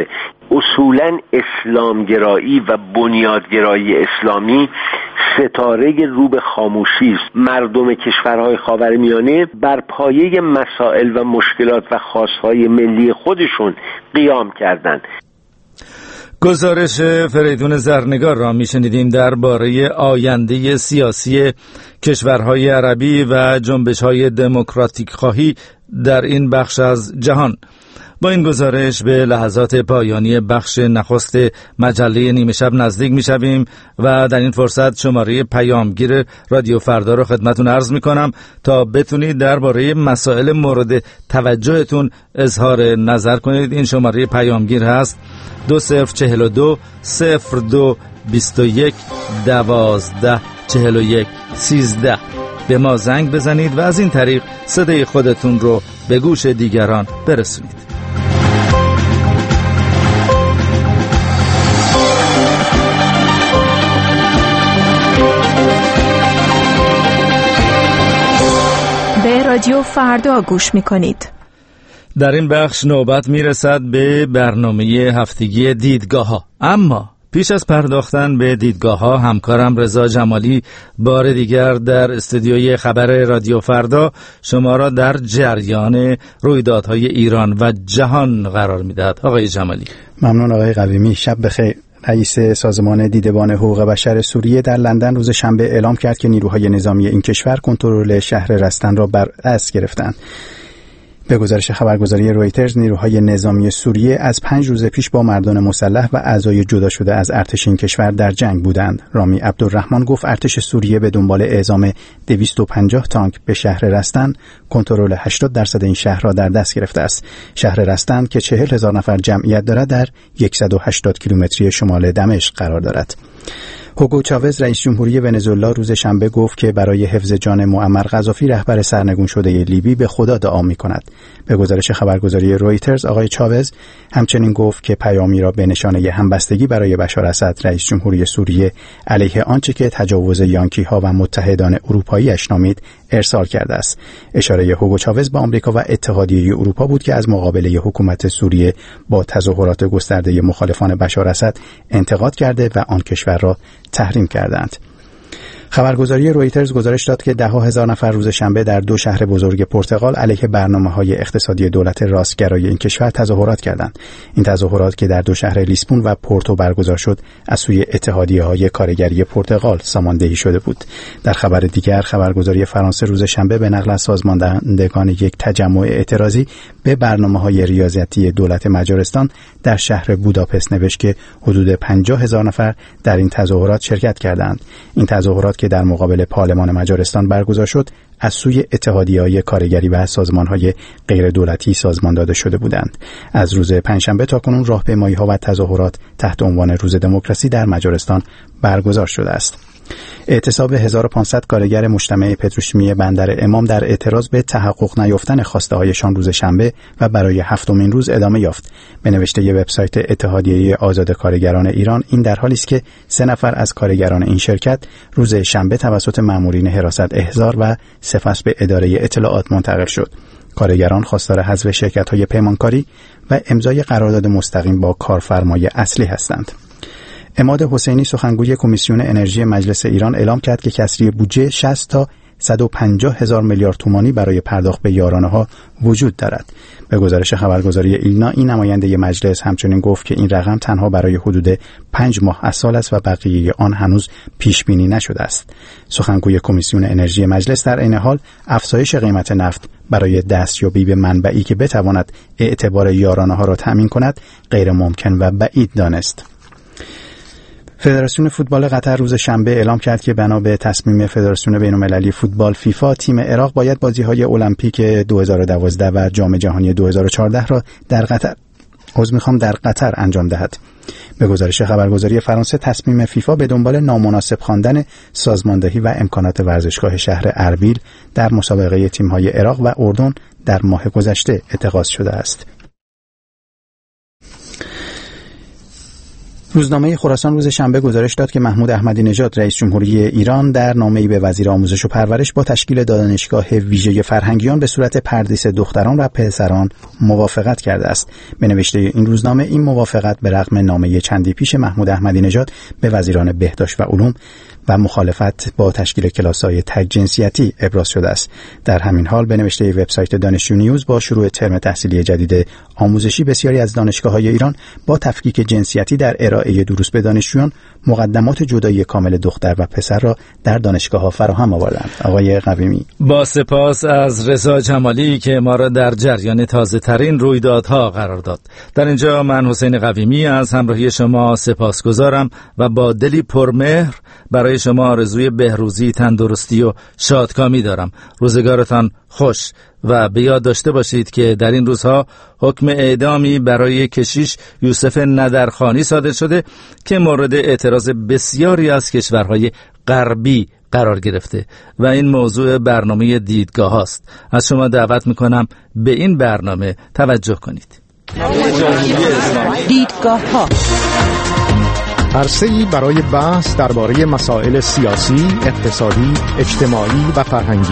Speaker 12: اصولاً اسلامگرایی و بنیادگرایی اسلامی ستاره رو به خاموشی است. مردم کشورهای خاورمیانه بر پایه مسائل و مشکلات و خواستهای ملی خودشون قیام کردند.
Speaker 1: گزارش فریدون زرنگار را میشنیدیم درباره آینده سیاسی کشورهای عربی و جنبش‌های دموکراتیک خواهی در این بخش از جهان. با این گزارش به لحظات پایانی بخش نخست مجله نیمه شب نزدیک میشویم و در این فرصت شماره پیامگیر رادیو فردا رو خدمتون عرض میکنم تا بتونید درباره مسائل مورد توجهتون اظهار نظر کنید. این شماره پیامگیر هست دو صفر چهل و دو صفر دو بیست و یک دوازده چهل و یک سیزده. به ما زنگ بزنید و از این طریق صدای خودتون رو به گوش دیگران برسونید.
Speaker 9: به رادیو فردا گوش میکنید.
Speaker 1: در این بخش نوبت میرسد به برنامه هفتگی دیدگاه ها. اما پیش از پرداختن به دیدگاه ها همکارم رضا جمالی بار دیگر در استودیوی خبر رادیو فردا شما را در جریان رویدادهای ایران و جهان قرار میدهد. آقای جمالی.
Speaker 2: ممنون آقای قویمی. شب بخیر. رئیس سازمان دیدبان حقوق بشر سوریه در لندن روز شنبه اعلام کرد که نیروهای نظامی این کشور کنترل شهر رستن را بر دست گرفتند. به گزارش خبرگزاری رویترز، نیروهای نظامی سوریه از پنج روز پیش با مردان مسلح و اعضای جدا شده از ارتش این کشور در جنگ بودند. رامی عبدالرحمن گفت ارتش سوریه به دنبال اعزام دویست و پنجاه تانک به شهر رستن کنترل هشتاد درصد این شهر را در دست گرفته است. شهر رستن که چهل هزار نفر جمعیت دارد در صد و هشتاد کیلومتری شمال دمشق قرار دارد. هوگو چاوز رئیس جمهوری ونزوئلا روز شنبه گفت که برای حفظ جان معمر قذافی رهبر سرنگون شده لیبی به خدا دعا می‌کند. به گزارش خبرگزاری رویترز آقای چاوز همچنین گفت که پیامی را به نشانه همبستگی برای بشار اسد رئیس جمهوری سوریه علیه آنچه که تجاوز یانکی‌ها و متحدان اروپایی‌اش نامید ارسال کرده است. اشاره هوگو چاوز به آمریکا و اتحادیه اروپا بود که از مقابله حکومت سوریه با تظاهرات گسترده مخالفان بشار اسد انتقاد کرده و آن کشور را تحریم کردند. خبرگزاری رویترز گزارش داد که ده ها هزار نفر روز شنبه در دو شهر بزرگ پرتغال علیه برنامه‌های اقتصادی دولت راستگرای این کشور تظاهرات کردند. این تظاهرات که در دو شهر لیسبون و پورتو برگزار شد، از سوی اتحادیه‌های کارگری پرتغال ساماندهی شده بود. در خبر دیگر، خبرگزاری فرانسه روز شنبه به نقل از سازماندهندگان یک تجمع اعتراضی به برنامه‌های ریاضتی دولت مجارستان در شهر بوداپست نوشت که حدود پنجاه هزار نفر در این تظاهرات شرکت کردند. این تظاهرات که در مقابل پارلمان مجارستان برگزار شد، از سوی اتحادیه‌های کارگری و سازمان‌های غیر دولتی سازمان داده شده بودند. از روز پنجشنبه تا کنون راهپیمایی‌ها و تظاهرات تحت عنوان روز دموکراسی در مجارستان برگزار شده است. اعتصاب هزار و پانصد کارگر مجتمع پتروشیمی بندر امام در اعتراض به تحقق نیافتن خواسته‌هایشان روز شنبه و برای هفتمین روز ادامه یافت. به نوشته وبسایت اتحادیه آزاد کارگران ایران، این در حالی است که سه نفر از کارگران این شرکت روز شنبه توسط مامورین حراست احضار و سپس به اداره اطلاعات منتقل شد. کارگران خواستار حذف شرکت‌های پیمانکاری و امضای قرارداد مستقیم با کارفرمای اصلی هستند. عماد حسینی سخنگوی کمیسیون انرژی مجلس ایران اعلام کرد که کسری بودجه شصت تا صد و پنجاه هزار میلیارد تومانی برای پرداخت به یارانه‌ها وجود دارد. به گزارش خبرگزاری ایلنا، این نماینده مجلس همچنین گفت که این رقم تنها برای حدود پنج ماه از سال است و بقیه آن هنوز پیش بینی نشده است. سخنگوی کمیسیون انرژی مجلس در عین حال افزایش قیمت نفت برای دستیابی به منبعی که بتواند اعتبار یارانه‌ها را تأمین کند غیر ممکن و بعید دانست. فدراسیون فوتبال قطر روز شنبه اعلام کرد که بنا به تصمیم فدراسیون بین‌المللی فوتبال فیفا، تیم عراق باید بازی‌های المپیک دو هزار و دوازده و جام جهانی دو هزار و چهارده را در قطر عذر می‌خوام در قطر انجام دهد. به گزارش خبرگزاری فرانسه، تصمیم فیفا به دنبال نامناسب خواندن سازماندهی و امکانات ورزشگاه شهر اربیل در مسابقه تیم‌های عراق و اردن در ماه گذشته اتخاذ شده است. روزنامه خراسان روز شنبه گزارش داد که محمود احمدی نژاد رئیس جمهوری ایران در نامه‌ای به وزیر آموزش و پرورش با تشکیل دانشگاه ویژه فرهنگیان به صورت پردیس دختران و پسران موافقت کرده است. به نوشته این روزنامه این موافقت به رغم نامه چندی پیش محمود احمدی نژاد به وزیران بهداشت و علوم و مخالفت با تشکیل کلاس‌های تک جنسیتی ابراز شده است. در همین حال به نوشته وبسایت دانشجو نیوز با شروع ترم تحصیلی جدید آموزشی بسیاری از دانشگاه‌های ایران با تفکیک جنسیتی در ارائه دروس به دانشجویان مقدمات جدایی کامل دختر و پسر را در دانشگاه‌ها فراهم آوردند. آقای قویمی،
Speaker 1: با سپاس از رضا جمالی که ما را در جریان تازه‌ترین رویدادها قرار داد. در اینجا من حسین قویمی از همراهی شما سپاسگزارم و با دلی پرمهر برای شما آرزوی بهروزی، تندرستی و شادکامی دارم. روزگارتان خوش و به یاد داشته باشید که در این روزها حکم اعدامی برای کشیش یوسف ندرخانی صادر شده که مورد اعتراض بسیاری از کشورهای غربی قرار گرفته و این موضوع برنامه دیدگاه هاست. از شما دعوت میکنم به این برنامه توجه کنید.
Speaker 9: دیدگاه ها،
Speaker 13: عرصه‌ای برای بحث درباره مسائل سیاسی، اقتصادی، اجتماعی و فرهنگی.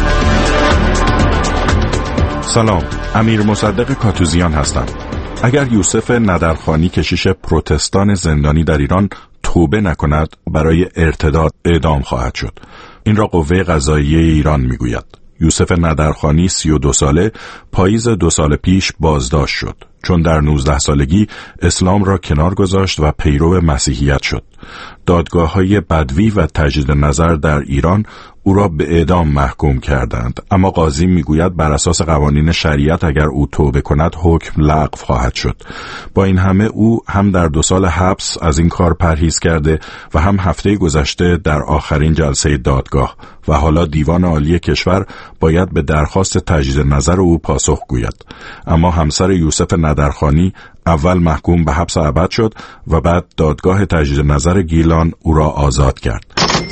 Speaker 14: سلام، امیر مصدق کاتوزیان هستم. اگر یوسف ندرخانی کشیش پروتستان زندانی در ایران توبه نکند، برای ارتداد اعدام خواهد شد. این را قوه قضاییه ایران میگوید. یوسف ندرخانی سی و دو ساله پاییز دو سال پیش بازداشت شد چون در نوزده سالگی اسلام را کنار گذاشت و پیرو مسیحیت شد. دادگاه‌های بدوی و تجدید نظر در ایران او را به اعدام محکوم کردند، اما قاضی میگوید بر اساس قوانین شریعت اگر او توبه کند حکم لغو خواهد شد. با این همه او هم در دو سال حبس از این کار پرهیز کرده و هم هفته گذشته در آخرین جلسه دادگاه و حالا دیوان عالی کشور باید به درخواست تجدید نظر او پاسخ گوید. اما همسر یوسف ندرخانی اول محکوم به حبس ابد شد و بعد دادگاه تجدید نظر گیلان او را آزاد کرد.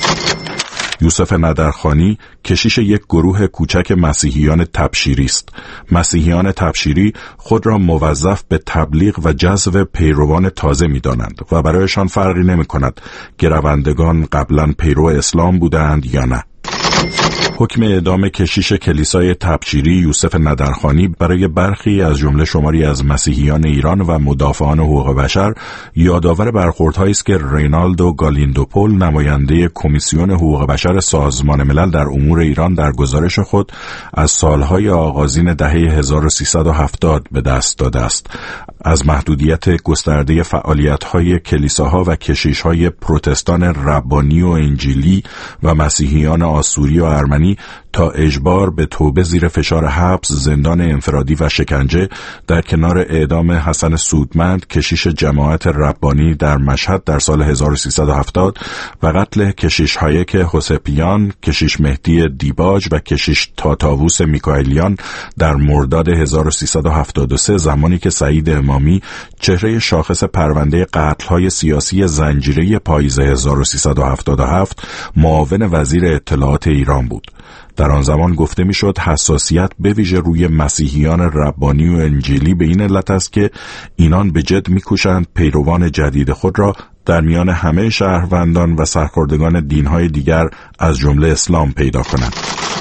Speaker 14: یوسف ندرخانی کشیش یک گروه کوچک مسیحیان تبشیری است. مسیحیان تبشیری خود را موظف به تبلیغ و جذب پیروان تازه می‌دانند و برایشان فرقی نمی‌کند گروندگان قبلا پیرو اسلام بودند یا نه. حکم اعدام کشیش کلیسای تبشیری یوسف ندرخانی برای برخی از جمله شماری از مسیحیان ایران و مدافعان حقوق بشر یادآور برخوردهایی است که رینالدو گالیندوپول نماینده کمیسیون حقوق بشر سازمان ملل در امور ایران در گزارش خود از سالهای آغازین دهه هزار و سیصد و هفتاد به دست داده است. از محدودیت گسترده فعالیت‌های کلیساها و کشیش‌های پروتستان ربانی و انجیلی و مسیحیان آسوری و ارمنی تا اجبار به توبه زیر فشار حبس، زندان انفرادی و شکنجه در کنار اعدام حسن سودمند کشیش جماعت ربانی در مشهد در سال هزار و سیصد و هفتاد و قتل کشیش هایک حسپیان، کشیش مهدی دیباج و کشیش تاتاووس میکائیلیان در مرداد هزار و سیصد و هفتاد و سه زمانی که سعید امامی چهره شاخص پرونده قتل‌های سیاسی زنجیره پاییز هزار و سیصد و هفتاد و هفت معاون وزیر اطلاعات ایران بود. در آن زمان گفته میشد حساسیت به ویژه روی مسیحیان ربانی و انجیلی به این علت است که اینان به جد میکوشند پیروان جدید خود را در میان همه شهروندان و سرخوردگان دینهای دیگر از جمله اسلام پیدا کنند.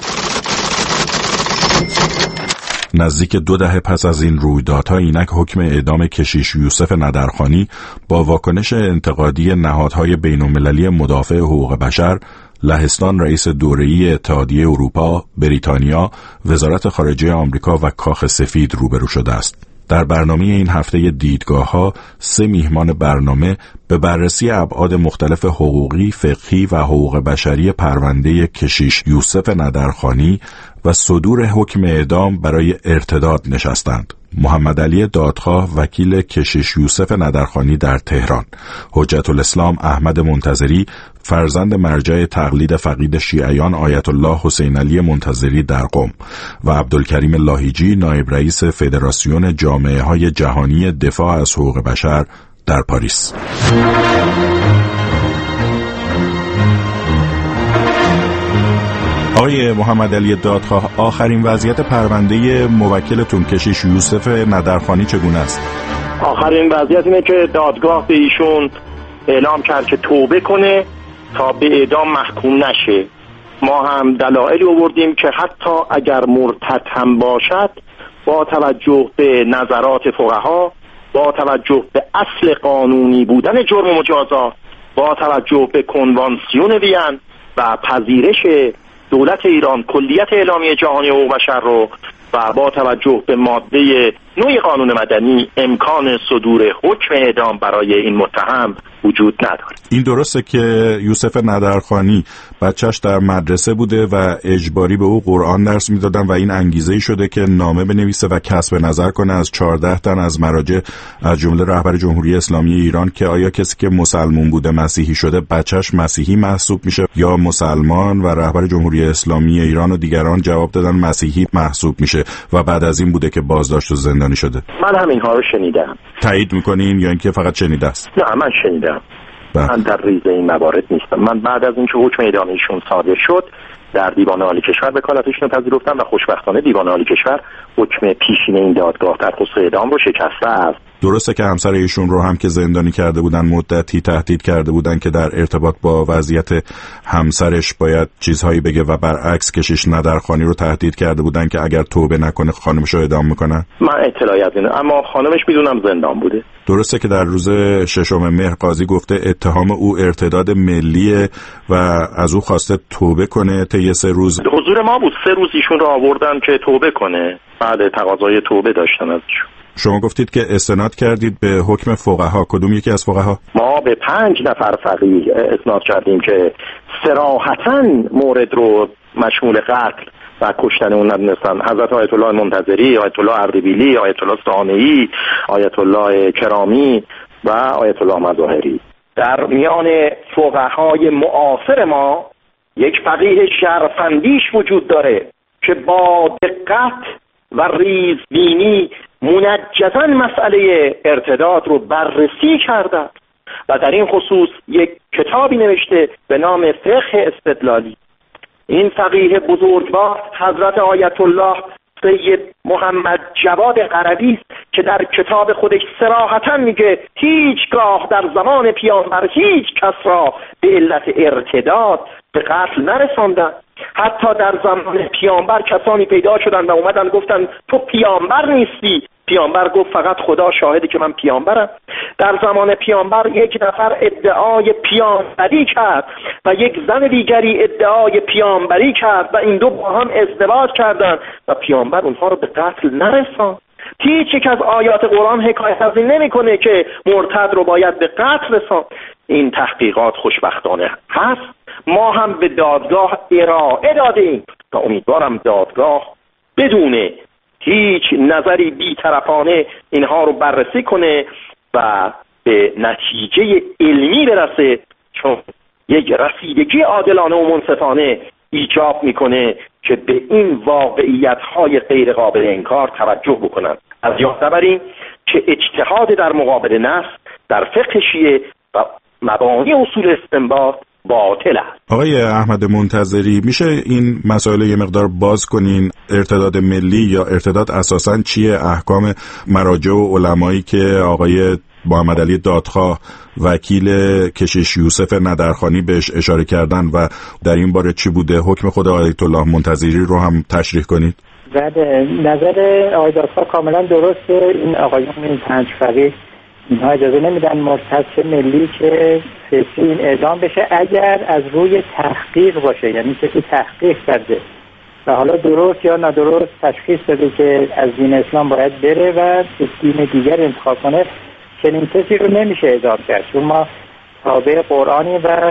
Speaker 14: نزدیک دو دهه پس از این رویدادها اینک حکم اعدام کشیش یوسف ندرخانی با واکنش انتقادی نهادهای بین‌المللی مدافع حقوق بشر، لهستان رئیس دوره‌ای اتحادیه اروپا، بریتانیا، وزارت خارجه آمریکا و کاخ سفید روبرو شده است. در برنامه این هفته دیدگاه‌ها سه میهمان برنامه به بررسی ابعاد مختلف حقوقی، فقهی و حقوق بشری پرونده کشیش یوسف ندرخانی و صدور حکم اعدام برای ارتداد نشستند. محمد علی دادخواه وکیل کشیش یوسف ندرخانی در تهران، حجت الاسلام احمد منتظری فرزند مرجع تقلید فقید شیعیان آیت الله حسین علی منتظری در قم و عبدالکریم لاهیجی نایب رئیس فدراسیون جامعه های جهانی دفاع از حقوق بشر در پاریس. آقای محمد علی دادخواه، آخرین وضعیت پرونده موکلتون کشیش یوسف ندرخانی چگونه است؟
Speaker 7: آخرین وضعیت اینه که دادگاه به ایشون
Speaker 15: اعلام کرد که توبه کنه تا به اعدام محکوم نشه. ما هم دلایلی آوردیم که حتی اگر مرتد هم باشد با توجه به نظرات فقها، با توجه به اصل قانونی بودن جرم مجازات، با توجه به کنوانسیون وین و پذیرش دولت ایران کلیت اعلامیه جهانی حقوق بشر رو و با توجه به ماده نوع قانون مدنی امکان صدور حکم اعدام برای این متهم وجود نداره.
Speaker 14: این درسته که یوسف ندرخانی بچهش در مدرسه بوده و اجباری به او قرآن درس میدادن و این انگیزه‌ای شده که نامه بنویسه و کسب نظر کنه از چهارده تن از مراجع از جمله رهبر جمهوری اسلامی ایران که آیا کسی که مسلمان بوده مسیحی شده بچهش مسیحی محسوب میشه یا مسلمان، و رهبر جمهوری اسلامی ایران و دیگران جواب دادن مسیحی محسوب میشه و بعد از این بوده که بازداشت و زندانی شده.
Speaker 15: من هم اینها رو شنیدم.
Speaker 14: تایید میکنین یا اینکه فقط شنیده است؟
Speaker 15: نه، من شنیدم. من در ریزه این موارد نیستم. من بعد از اینکه حکم اعدام ایشون صادر شد در دیوان عالی کشور وکالتشون رو پذیرفتم و خوشبختانه دیوان عالی کشور حکم پیشین این دادگاه در خصوص اعدام رو شکسته است.
Speaker 14: درسته که همسر ایشون رو هم که زندانی کرده بودن مدتی تهدید کرده بودن که در ارتباط با وضعیت همسرش باید چیزهایی بگه و برعکس کشیش ندرخانی رو تهدید کرده بودن که اگر توبه نکنه خانمش رو اعدام میکنن؟
Speaker 15: من اطلاعی از اینه، اما خانمش میدونم زندان بوده.
Speaker 14: درسته که در روز ششم مهر قاضی گفته اتهام او ارتداد ملیه و از او خواسته توبه کنه طی سه روز.
Speaker 15: حضور ما بود، سه روز ایشون رو آوردن که توبه کنه، بعد تقاضای توبه داشتن ازشون.
Speaker 14: شما گفتید که استناد کردید به حکم فقها. کدوم یکی از فقها؟
Speaker 15: ما به پنج نفر فقیه استناد کردیم که صراحتاً مورد رو مشمول قتل و کشتن اون ندونستن. حضرت آیت الله منتظری، آیت الله اردبیلی، آیت الله صانعی، آیت الله کرامی و آیت الله مظاهری. در میان فقهای معاصر ما یک فقیه شرفندیش وجود داره که با دقت و ریزبینی منجزاً مسئله ارتداد رو بررسی کرده و در این خصوص یک کتابی نوشته به نام فقه استدلالی. این فقیه بزرگوار حضرت آیت الله سید محمد جواد قربی است که در کتاب خودش صراحتاً میگه هیچگاه در زمان پیامبر هیچ کس را به علت ارتداد به قتل نرساندن. حتی در زمان پیامبر کسانی پیدا شدن و اومدن گفتن تو پیامبر نیستی. پیامبر گفت فقط خدا شاهدی که من پیامبرم. در زمان پیامبر یک نفر ادعای پیامبری کرد و یک زن دیگری ادعای پیامبری کرد و این دو با هم ازدواج کردند و پیامبر اونها رو به قتل نرساند. هیچ یک از آیات قرآن حکایت از این نمی‌کنه که مرتد رو باید به قتل رساند. این تحقیقات خوشبختانه هست. ما هم به دادگاه ارائه دادیم و امیدوارم دادگاه بدون هیچ نظری بی‌طرفانه اینها رو بررسی کنه و به نتیجه علمی برسه، چون یک رسیدگی عادلانه و منصفانه ایجاب میکنه که به این واقعیت‌های غیر قابل انکار توجه بکنن. از یاد نبریم که اجتهاد در مقابل نص در فقه شیعه و مبانی اصول استنباط باطل است.
Speaker 14: آقای احمد منتظری، میشه این مسائل یه مقدار باز کنین؟ ارتداد ملی یا ارتداد اساساً چیه؟ احکام مراجع و علمایی که آقای محمد علی دادخواه وکیل کشیش یوسف ندرخانی بهش اشاره کردن و در این باره چی بوده؟ حکم خود آیت الله منتظری رو هم تشریح کنید.
Speaker 16: بله، نظر آقای دادخواه کاملا درسته. این آقایون این پنج فقیه اینها اجازه نمیدن مرتد چه ملی که فقهی این اعدام بشه اگر از روی تحقیق باشه، یعنی کسی تحقیق کرده و حالا درست یا نادرست تشخیص بده که از دین اسلام باید بره و دین دیگر انتخاب کنه، چنین کسی رو نمیشه اعدام کرد. چون ما تابع قرآنی و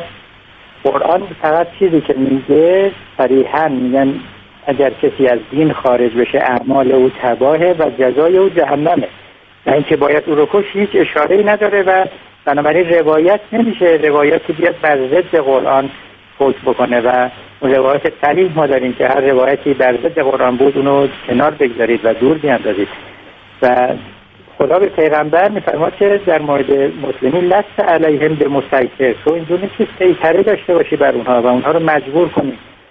Speaker 16: قرآن فقط چیزی که میگه صریحاً میگن اگر کسی از دین خارج بشه اعمال او تباهه و جزای او جهنمه. و اینکه باید او رو کش هیچ اشاره‌ای نداره و بنابراین روایت نمیشه روایتی بیاد بر ضد قرآن حکم بکنه و اون روایت صریح ما داریم که هر روایتی بر ضد قرآن بود اونو کنار بگذارید و دور بیاندازید. و خدا به پیغمبر میفرماد که در مورد مسلمین لست علیهم به مسیطر، تو اینجور نیست که سیطره داشته باشی بر اونها و اونها رو مجبور کنی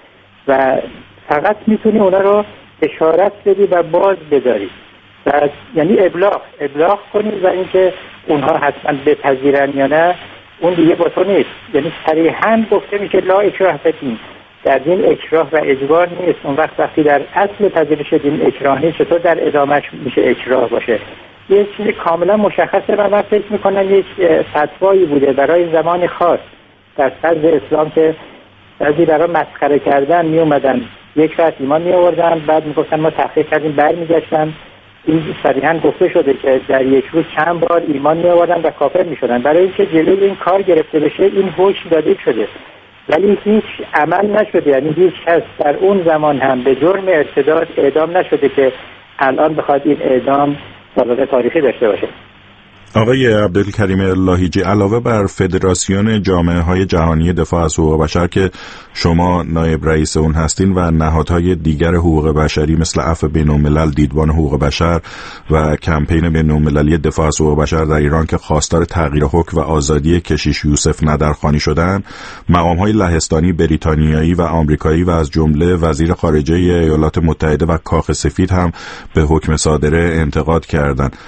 Speaker 16: و فقط میتونی اونها رو اشارت بدی و باز بداری و یعنی ابلاغ ابلاغ کنی و اینکه اونها حتما بپذیرن یا نه اون دیگه با تو نیست. یعنی صریحاً گفته میشه لا اکراه فی الدین، در دین اکراه و اجبار نیست. اون وقت وقتی در اصل پذیرش دین اکراه نیست، چطور در ادامهش میشه اکراه باشه؟ یه چیزی کاملا مشخصه و من فکر میکنم یک فتوایی بوده برای زمان خاص در فضل اسلام که بعضی برای مسخره کردن می اومدن یک راست ایمان می آوردن، بعد میگفتن ما تحقیق کردیم برمیگشتن. این صریحاً گفته شده که در یک روز چند بار ایمان می آوردن و کافر می شدن. برای اینکه جلوی این کار گرفته بشه این حکم داده شده، ولی هیچ عمل نشده. یعنی هیچ کس در اون زمان هم به جرم ارتداد اعدام نشده که الان بخواد این اعدام سابقه تاریخی داشته باشه.
Speaker 14: آقای عبدالکریم لاهیجی، علاوه بر فدراسیون جامعه های جهانی دفاع از حقوق بشر که شما نایب رئیس اون هستین و نهادهای دیگر حقوق بشری مثل عفو بین‌الملل، دیدبان حقوق بشر و کمپین بین‌المللی دفاع از حقوق بشر در ایران که خواستار تغییر حکم و آزادی کشیش یوسف ندرخانی شدن، مقام‌های لهستانی، بریتانیایی و آمریکایی و از جمله وزیر خارجه ایالات متحده و کاخ سفید هم به حکم صادره انتقاد کردند.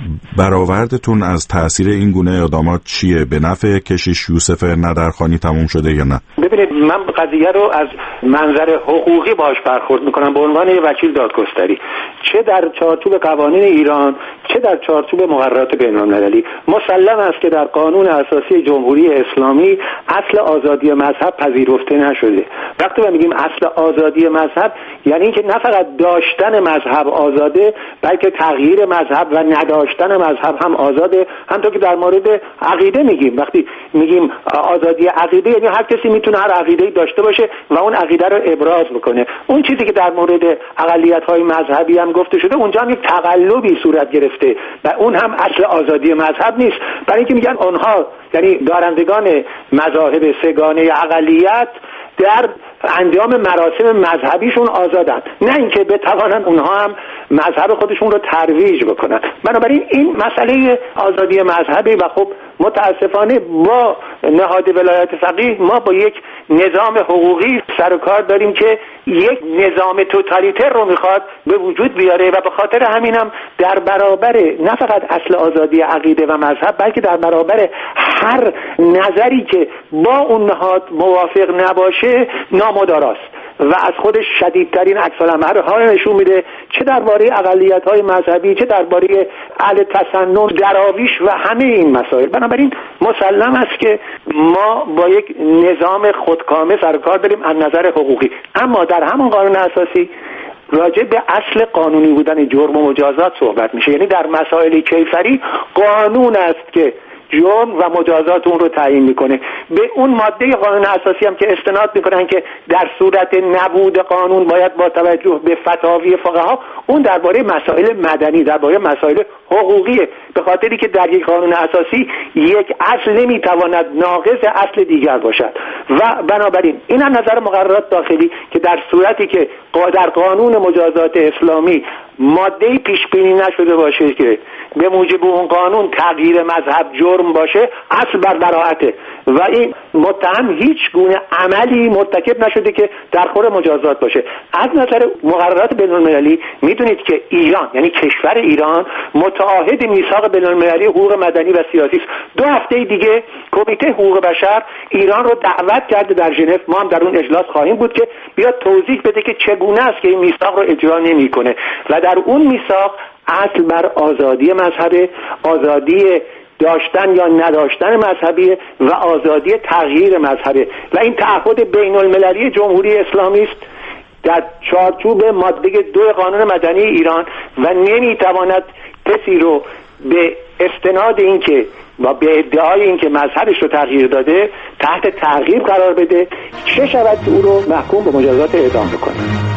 Speaker 14: برآوردتون از تأثیر این گونه اقدامات چیه؟ به نفع کشیش یوسف ندرخانی تموم شده یا نه؟
Speaker 15: ببینید، من قضیه رو از منظر حقوقی باهاش برخورد میکنم به عنوان یک وکیل دادگستری، چه در چارچوب قوانین ایران چه در چارچوب مقررات بین‌المللی. مسلم است که در قانون اساسی جمهوری اسلامی اصل آزادی مذهب پذیرفته نشده. وقتی ما میگیم اصل آزادی مذهب یعنی اینکه نه فقط داشتن مذهب آزاده، بلکه تغییر مذهب و نداشتن مذهب هم آزاده. همونطور که در مورد عقیده میگیم، وقتی میگیم آزادی عقیده یعنی هر کسی میتونه هر عقیده‌ای داشته باشه و اون عقیده رو ابراز بکنه. اون چیزی که در مورد اقلیت‌های مذهبی هم گفته شده، اونجا هم یک تقلبی صورت گرفته و اون هم اصل آزادی مذهب نیست. برای اینکه میگن اونها یعنی دارندگان مذاهب سگانه اقلیت در انجام مراسم مذهبیشون آزادند، نه اینکه بتوانند اونها هم مذهب خودشون رو ترویج بکنن. بنابراین این مسئله آزادی مذهبی و خب متاسفانه با نهاد ولایت فقیه ما با یک نظام حقوقی سر و کار داریم که یک نظام توتالیتر رو میخواد به وجود بیاره و به خاطر همینم در برابر نه فقط اصل آزادی عقیده و مذهب، بلکه در برابر هر نظری که با اون نهاد موافق نباشه نامداراست و از خودش شدیدترین عکس‌العمل ها نشون میده، چه درباره اقلیت‌های مذهبی چه درباره اهل تسنن، دراویش و همه این مسائل. بنابراین مسلم است که ما با یک نظام خودکامه سر کار داریم از نظر حقوقی، اما در همون قانون اساسی راجع به اصل قانونی بودن جرم و مجازات صحبت میشه. یعنی در مسائل کیفری قانون است که جرم و مجازات اون رو تعیین میکنه. به اون ماده قانون اساسی هم که استناد میکنن که در صورت نبود قانون باید با توجه به فتاوی فقها، اون درباره مسائل مدنی، درباره مسائل حقوقیه، به خاطری که در یک قانون اساسی یک اصل نمیتواند ناقض اصل دیگر باشد و بنابراین این هم نظر مقررات داخلی که در صورتی که در قانون مجازات اسلامی ماده‌ای پیش بینی نشده باشه که به موجب اون قانون تغییر مذهب جرم باشه، اصل بر براءته و این متهم هیچ گونه عملی مرتکب نشده که در خور مجازات باشه. از نظر مقررات بین‌المللی میدونید که ایران یعنی کشور ایران متعاهد میثاق بین‌المللی حقوق مدنی و سیاسی است. دو هفته دیگه کمیته حقوق بشر ایران رو دعوت کرده در ژنو، ما هم در اون اجلاس خواهیم بود که بیاد توضیح بده که چگونه است که این میثاق رو اجرا نمی‌کنه و در اون میثاق اصل بر آزادی مذهب، آزادی داشتن یا نداشتن مذهبی و آزادی تغییر مذهبی و این تعهد بین المللی جمهوری اسلامی است در چارچوب ماده دو قانون مدنی ایران و نمیتواند کسی رو به استناد اینکه و به ادعای اینکه مذهبش رو تغییر داده تحت تعقیب قرار بده، چه شود که او رو محکوم به مجازات اعدام بکنه.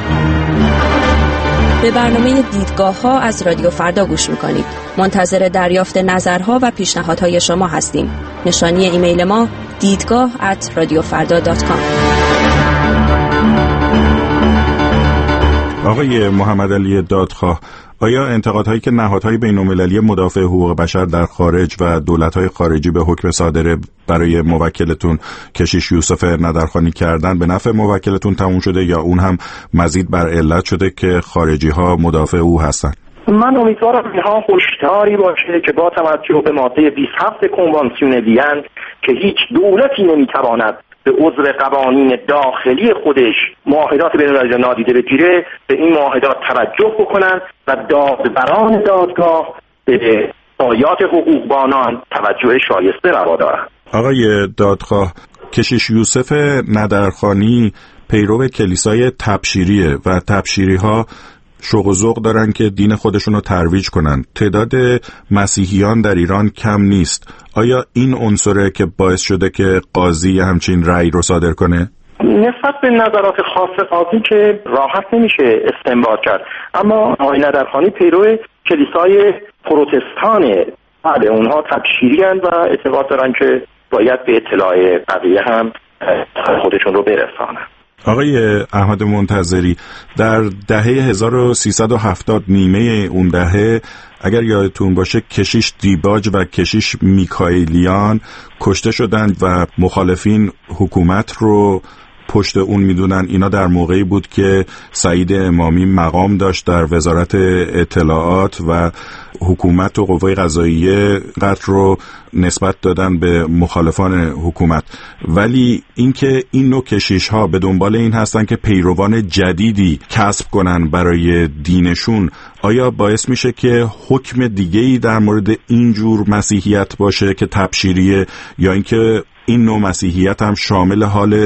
Speaker 8: به برنامه دیدگاه ها از رادیو فردا گوش میکنید. منتظر دریافت نظرها و پیشنهادهای شما هستیم. نشانی ایمیل ما دیدگاه ات رادیو فردا دات کام.
Speaker 14: آقای محمد علی دادخواه، آیا انتقادهایی که نهادهای بین‌المللی مدافع حقوق بشر در خارج و دولت‌های خارجی به حکم صادره برای موکلتون کشیش یوسف ندرخانی کردن به نفع موکلتون تموم شده یا اون هم مزید بر علت شده که خارجی‌ها مدافع او هستن؟
Speaker 15: من امیدوارم اینها هشداری باشه که با توجه به ماده بیست و هفت کنوانسیون وین که هیچ دولتی نمیتواند به عذر قوانین داخلی خودش معاهدات بین‌المللی نادیده بگیره، به این معاهدات توجه بکنن و دادبران دادگاه به آیات حقوقبانان توجه شایسته روا دارن.
Speaker 14: آقای دادخواه، کشیش یوسف ندرخانی پیرو کلیسای تبشیریه و تبشیری ها شوق و ذوق دارن که دین خودشون رو ترویج کنن. تعداد مسیحیان در ایران کم نیست. آیا این عنصره که باعث شده که قاضی همچین رأی رو صادر کنه؟
Speaker 15: نسبت به نظرات خاص قاضی که راحت نمیشه استنباط کرد، اما آقای ندرخانی پیرو کلیسای پروتستانه. بله، اونها تبشیری هستند و اعتقاد دارن که باید به اطلاع بقیه هم خودشون رو برسانن.
Speaker 14: آقای احمد منتظری، در دهه هزار و سیصد و هفتاد، نیمه اون دهه، اگر یادتون باشه، کشیش دیباج و کشیش میکائیلیان کشته شدند و مخالفین حکومت رو پشت اون میدونن. اینا در موقعی بود که سعید امامی مقام داشت در وزارت اطلاعات و حکومت و قوه قضاییه قتل رو نسبت دادن به مخالفان حکومت. ولی اینکه این نوع کشیش ها به دنبال این هستن که پیروان جدیدی کسب کنن برای دینشون، آیا باعث میشه که حکم دیگه‌ای در مورد اینجور مسیحیت باشه که تبشیریه، یا اینکه این نوع مسیحیت هم شامل حال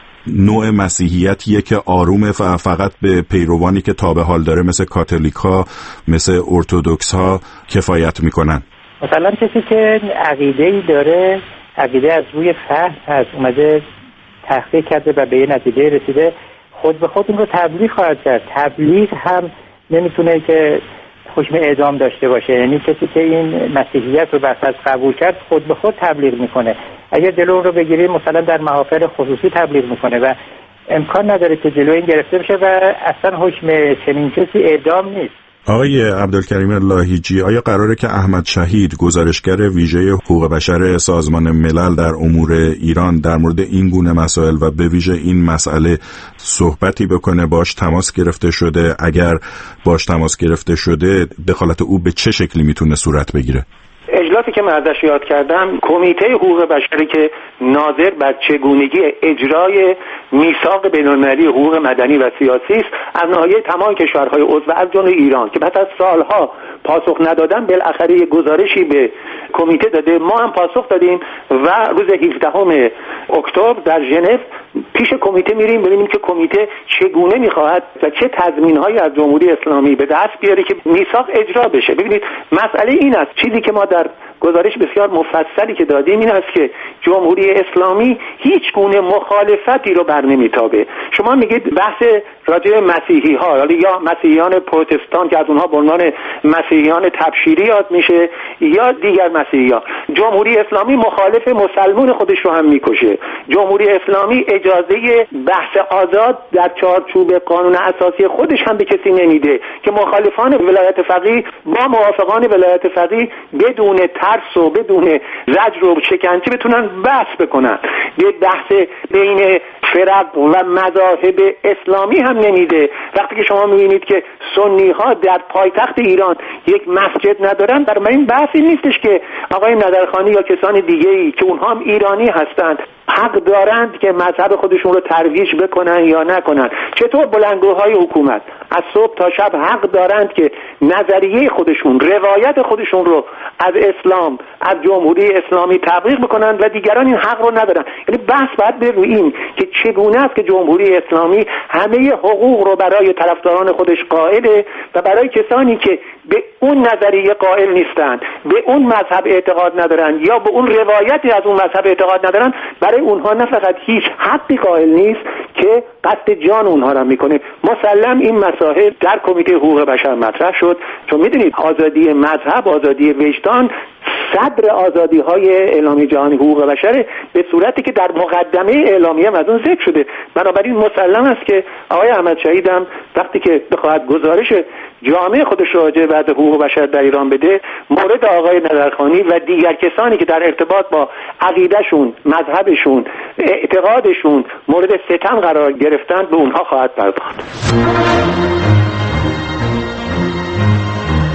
Speaker 14: نوع مسیحیتیه که آرومه و فقط به پیروانی که تا به حال داره مثل کاتولیک ها، مثل ارتودکس ها کفایت میکنن؟
Speaker 16: مثلا کسی که عقیده‌ای داره، عقیده از روی فهم هست، اومده تحقیق کرده و به یه نتیجه رسیده، خود به خود این رو تبلیغ خواهد کرد. تبلیغ هم نمیتونه که حکم اعدام داشته باشه. یعنی کسی که این مسیحیت رو بس قبول کرد خود به خود تبلیغ میکنه. اگر جلو رو بگیریم مثلا در محافل خصوصی تبلیغ میکنه و امکان نداره که جلو این گرفته بشه و اصلا حکم چنین کسی اعدام نیست.
Speaker 14: آقای عبدالکریم لاهیجی، آیا قراره که احمد شهید، گزارشگر ویژه حقوق بشر سازمان ملل در امور ایران، در مورد این گونه مسائل و به ویژه این مسئله صحبتی بکنه؟ باش تماس گرفته شده؟ اگر باش تماس گرفته شده، دخالت او به چه شکلی میتونه صورت بگیره؟
Speaker 12: اجلاسی که من ازش یاد کردم، کمیته حقوق بشری که ناظر بر چگونگی اجرای میثاق بین‌المللی حقوق مدنی و سیاسی است، از ناحیه تمام کشورهای عضو از جمله ایران که بعد از سالها پاسخ ندادن، بالاخره یک گزارشی به کمیته داده. ما هم پاسخ دادیم و روز هفدهم اکتبر در ژنو پیش کمیته میریم ببینیم که کمیته چگونه میخواهد و چه تضمین‌هایی از جمهوری اسلامی به دست بیاره که میثاق اجرا بشه. ببینید مسئله این است، چیزی که ما در گزارش بسیار مفصلی که دادیم این است که جمهوری اسلامی هیچ گونه مخالفتی رو بر نمیتابه. شما میگید بحث راجع به مسیحی ها یا مسیحیان پروتستان که از اونها به عنوان مسیحیان تبشیری یاد میشه یا دیگر مسیحی ها، جمهوری اسلامی مخالف مسلمون خودش رو هم میکشه. جمهوری اسلامی اجازه بحث آزاد در چارچوب قانون اساسی خودش هم به کسی نمیده که مخالفان ولایت فقیه با موافقان ولایت فقیه بدون ترس و بدون زجر و شکنجه بتونن بحث بکنن. به بحث بین فرق و مذاهب اسلامی هم نمیده. وقتی که شما میبینید که سنی ها در پایتخت ایران یک مسجد ندارن، در این بحثی نیستش که آقای ندرخانی یا کسان دیگه‌ای که اونها هم ایرانی هستند حق دارند که مذهب خودشون رو ترویج بکنن یا نکنن. چطور بلندگوهای حکومت از صبح تا شب حق دارند که نظریه خودشون، روایت خودشون رو از اسلام، از جمهوری اسلامی تبلیغ بکنن و دیگران این حق رو ندارن. یعنی بحث باید بر روی این که چگونه است که جمهوری اسلامی همه حقوق رو برای طرفداران خودش قائله و برای کسانی که به اون نظریه قائل نیستند، به اون مذهب اعتقاد ندارن یا به اون روایتی از اون مذهب اعتقاد ندارن، برای اونها نه فقط هیچ حقی قائل نیست که قصد جان اونها را میکنه. مسلم این مسائل در کمیته حقوق بشر مطرح شد، چون میدونید آزادی مذهب، آزادی وجدان صدر آزادی های اعلامیه جهانی حقوق بشر، به صورتی که در مقدمه اعلامیه هم از اون ذکر شده. بنابراین مسلم است که آقای احمد شهید هم وقتی که بخواهد گزارش جامع خودش راجع به حقوق بشر در ایران بده، مورد آقای ندرخانی و دیگر کسانی که در ارتباط با عقیدهشون، مذهبشون، اعتقادشون مورد ستم قرار گرفتن به اونها خواهد پرداخت.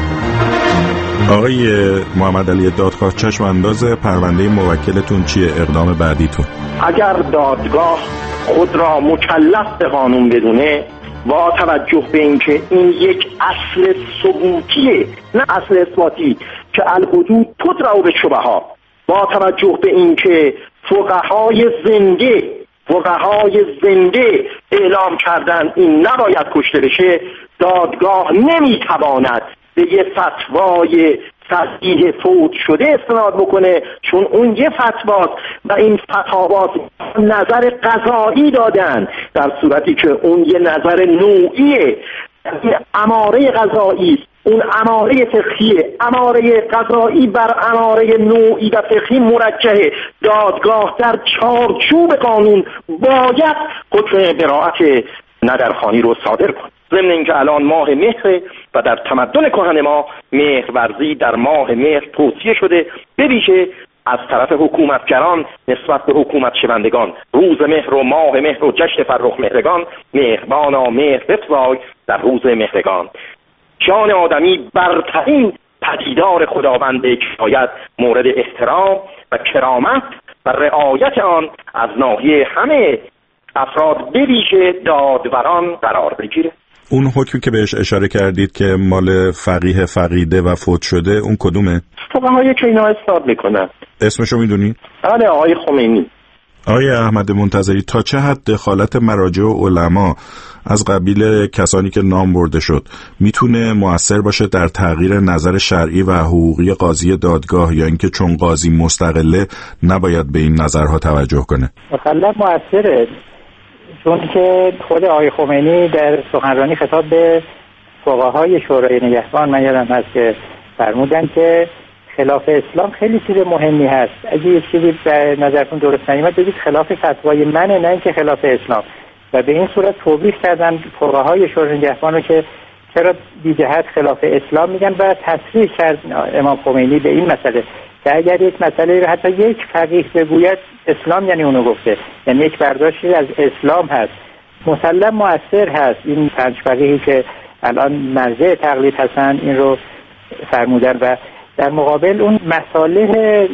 Speaker 14: آقای محمد علی دادخواه، چشم انداز پرونده موکلتون چیه؟ اقدام بعدیتون؟
Speaker 15: اگر دادگاه خود را مکلف به قانون بدونه، با توجه به اینکه این یک اصل ثبوتیه نه اصل اثباتی که الحدود تدرع بالشبهات، با توجه به اینکه فقهای زنده فقهای زنده اعلام کردن این نباید کشته بشه، دادگاه نمیتواند به یه فتوای تصحیح فوت شده استناد بکنه، چون اون یه فتواست و این فتاوات نظر قضایی دادن، در صورتی که اون یه نظر نوعیه، اماره قضایی، اون اماره فقهیه. اماره قضایی بر اماره نوعی و فقهی مرجحه. دادگاه در چارچوب قانون باید حکم براءت ندرخوانی رو صادر کنه. ضمن اینکه الان ماه مهر و در تمدن کهن ما مهرورزی در ماه مهر توصیه شده، به ویژه از طرف حکومتگران نسبت به حکومت شوندگان. روز مهر و ماه مهر و جشن فرخ مهرگان، مهربانا مهر بفزای در روز مهرگان. جان آدمی برترین پدیدار خداونده که باید مورد احترام و کرامت و رعایت آن از ناحیه همه افراد به ویژه دادوران قرار بگیره.
Speaker 14: اون حکمی که بهش اشاره کردید که مال فقیه فقیده و فوت شده، اون کدومه؟
Speaker 15: فقهای که اینا استاد میکنن.
Speaker 14: اسمشو میدونی؟
Speaker 15: بله، آقای خمینی.
Speaker 14: آقای احمد منتظری، تا چه حد دخالت مراجع و علما از قبیل کسانی که نام برده شد میتونه مؤثر باشه در تغییر نظر شرعی و حقوقی قاضی دادگاه، یا اینکه چون قاضی مستقله نباید به این نظرها توجه کنه؟
Speaker 16: مثلا مؤثره، چون که خود آقای خمینی در سخنرانی خطاب به فقهای شورای نگهبان، من یادم هست که فرمودن که خلاف اسلام خیلی چیز مهمی هست، اگه یک چیزی به نظرتون درست نمیاد بگید خلاف فتوای منه، نه اینکه خلاف اسلام. و به این صورت توضیح کردن فقهای شورای نگهبان رو که چرا بی جهت خلاف اسلام میگن و تصریح کرد امام خمینی به این مسئله که اگر یک مسئله رو حتی یک فقیه بگوید اسلام یعنی اونو گفته، یعنی یک برداشتی از اسلام هست، مسلم مؤثر هست. این پنج فقیهی که الان مرجع تقلید هستن این رو فرمودن و در مقابل اون مصالح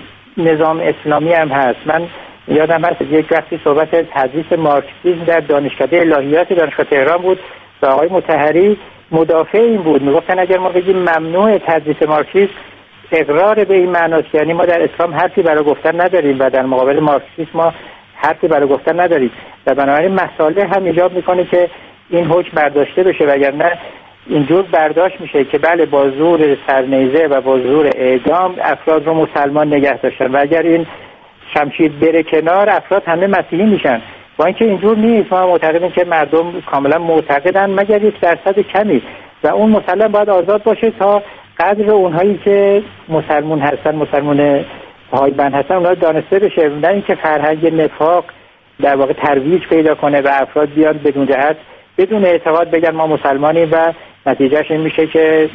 Speaker 16: نظام اسلامی هم هست. من یادم هست یک وقتی صحبت تدریس مارکسیسم در دانشکده الهیات دانشگاه تهران بود و آقای مطهری مدافع این بود، میگفتن اگر ما بگیم ممنوع تدریس مارکسیسم اقرار به این معناست، یعنی ما در اسلام حرفی برای گفتن نداریم و در مقابل مارکسیسم ما حرفی برای گفتن نداریم و بنابراین مسئله هم ایجاب میکنه که این حکم برداشته بشه، وگرنه اینجور برداشت میشه که بله با زور سرنیزه و با زور اعدام افراد رو مسلمان نگه داشتن و اگر این شمشیر بره کنار افراد همه مسیحی میشن، با اینکه اینجور نیست. ما معتقدیم که مردم کاملا معتقدن مگر یک درصد کمی و اون مسلم باید آزاد باشه تا قدر اونهایی که مسلمون هستن، مسلمون پایبند هستن، اونها دانسته بشه، نه اینکه فرهنگ نفاق در واقع ترویج پیدا کنه و افراد بیان بدون جهت بدون اعتقاد بگن ما مسلمانیم و نتیجهش این میشه که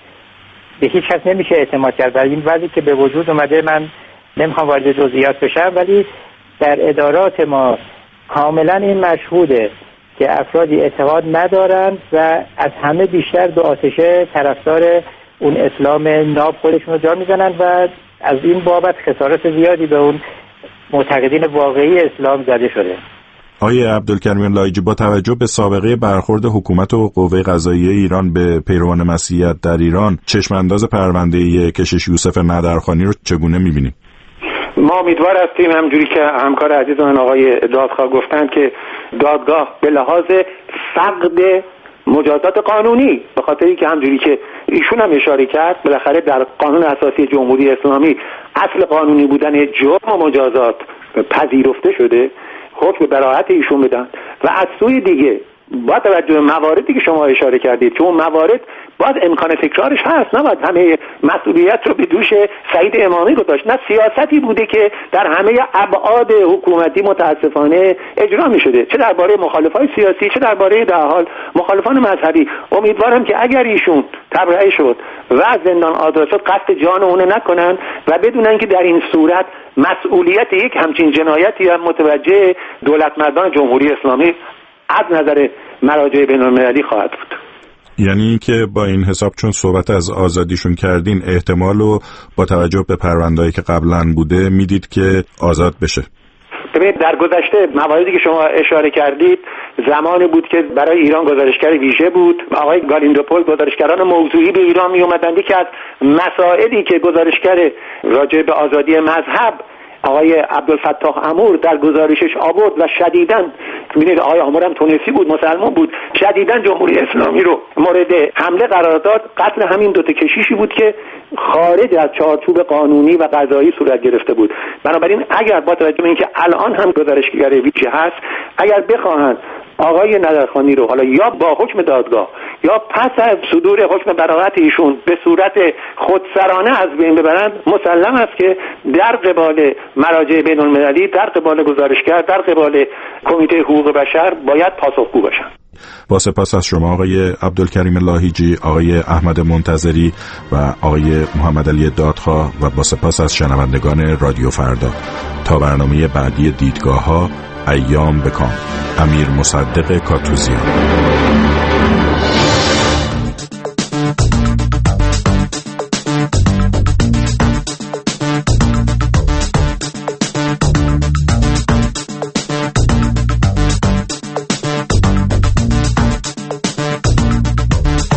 Speaker 16: به هیچ کس نمیشه اعتماد کرد. این وضعی که به وجود اومده، من نمیخوام وارد جزئیات بشم ولی در ادارات ما کاملا این مشهوده که افرادی اعتقاد ندارند و از همه بیشتر به آتشه طرفدار اون اسلام ناب خودشون رو جا میزنن و از این بابت خسارت زیادی به اون معتقدین واقعی اسلام زده شده.
Speaker 14: آقای عبدالکریم لایجی، با توجه به سابقه برخورد حکومت و قوه قضاییه ایران به پیروان مسیحیت در ایران، چشمانداز پرونده کشیش یوسف ندرخوانی رو چگونه می‌بینید؟
Speaker 15: ما امیدوار هستیم همجوری که همکار عزیزمون آقای دادخواه گفتن که دادگاه به لحاظ فقد مجازات قانونی، به خاطری که همجوری که ایشون هم اشاره کرد بالاخره در قانون اساسی جمهوری اسلامی اصل قانونی بودن جرم و مجازات پذیرفته شده، حکم براءت ایشون بدن و از سوی دیگه با توجه به مواردی که شما اشاره کردید که اون موارد باز امکان تکرارش هست، نباید همه مسئولیت رو به دوش سعید امامی گذاشت. نه سیاستی بوده که در همه ابعاد حکومتی متاسفانه اجرا می شده، چه درباره مخالفای سیاسی چه درباره در حال مخالفان مذهبی. امیدوارم که اگر ایشون تبرئه شد و از زندان آزاد شد قصد جان اون نکنن و بدونن که در این صورت مسئولیت یک همچین جنایتی هم متوجه دولت مردان جمهوری اسلامی از نظر مراجع بین‌المللی خواهد بود.
Speaker 14: یعنی که با این حساب چون صحبت از آزادیشون کردین احتمال رو با توجه به پرونده‌ای که قبلا بوده میدید که آزاد بشه؟
Speaker 15: ببینید در گذشته مواردی که شما اشاره کردید زمانی بود که برای ایران گزارشگر ویژه بود، آقای گالیندوپول گزارشگران موضوعی به ایران می اومدند که از مسائلی که گزارشگر راجع به آزادی مذهب آقای عبدالفتاح امور در گزارشش آورد و شدیداً ببینید آقای امور هم تونسی بود، مسلمان بود، شدیداً جمهوری اسلامی رو مورد حمله قرار داد. قتل همین دو تا کشیشی بود که خارج از چارچوب قانونی و قضایی صورت گرفته بود. بنابراین اگر با توجه به اینکه الان هم گزارشگر ویژه هست، اگر بخواهند آقای نظرخوانی رو حالا یا با حکم دادگاه یا پس از صدور حکم براءت ایشون به صورت خودسرانه از بین ببرند، مسلم است که در قبال مراجع بین المللی، در قبال گزارشگر، در قبال کمیته حقوق بشر باید پاسخگو باشند.
Speaker 14: با سپاس از شما آقای عبدالکریم لاهیجی، آقای احمد منتظری و آقای محمد علی دادخواه و با سپاس از شنوندگان رادیو فردا. تا برنامه بعدی دیدگاه‌ها، ایام بکام. امیر مصدق کاتوزیان.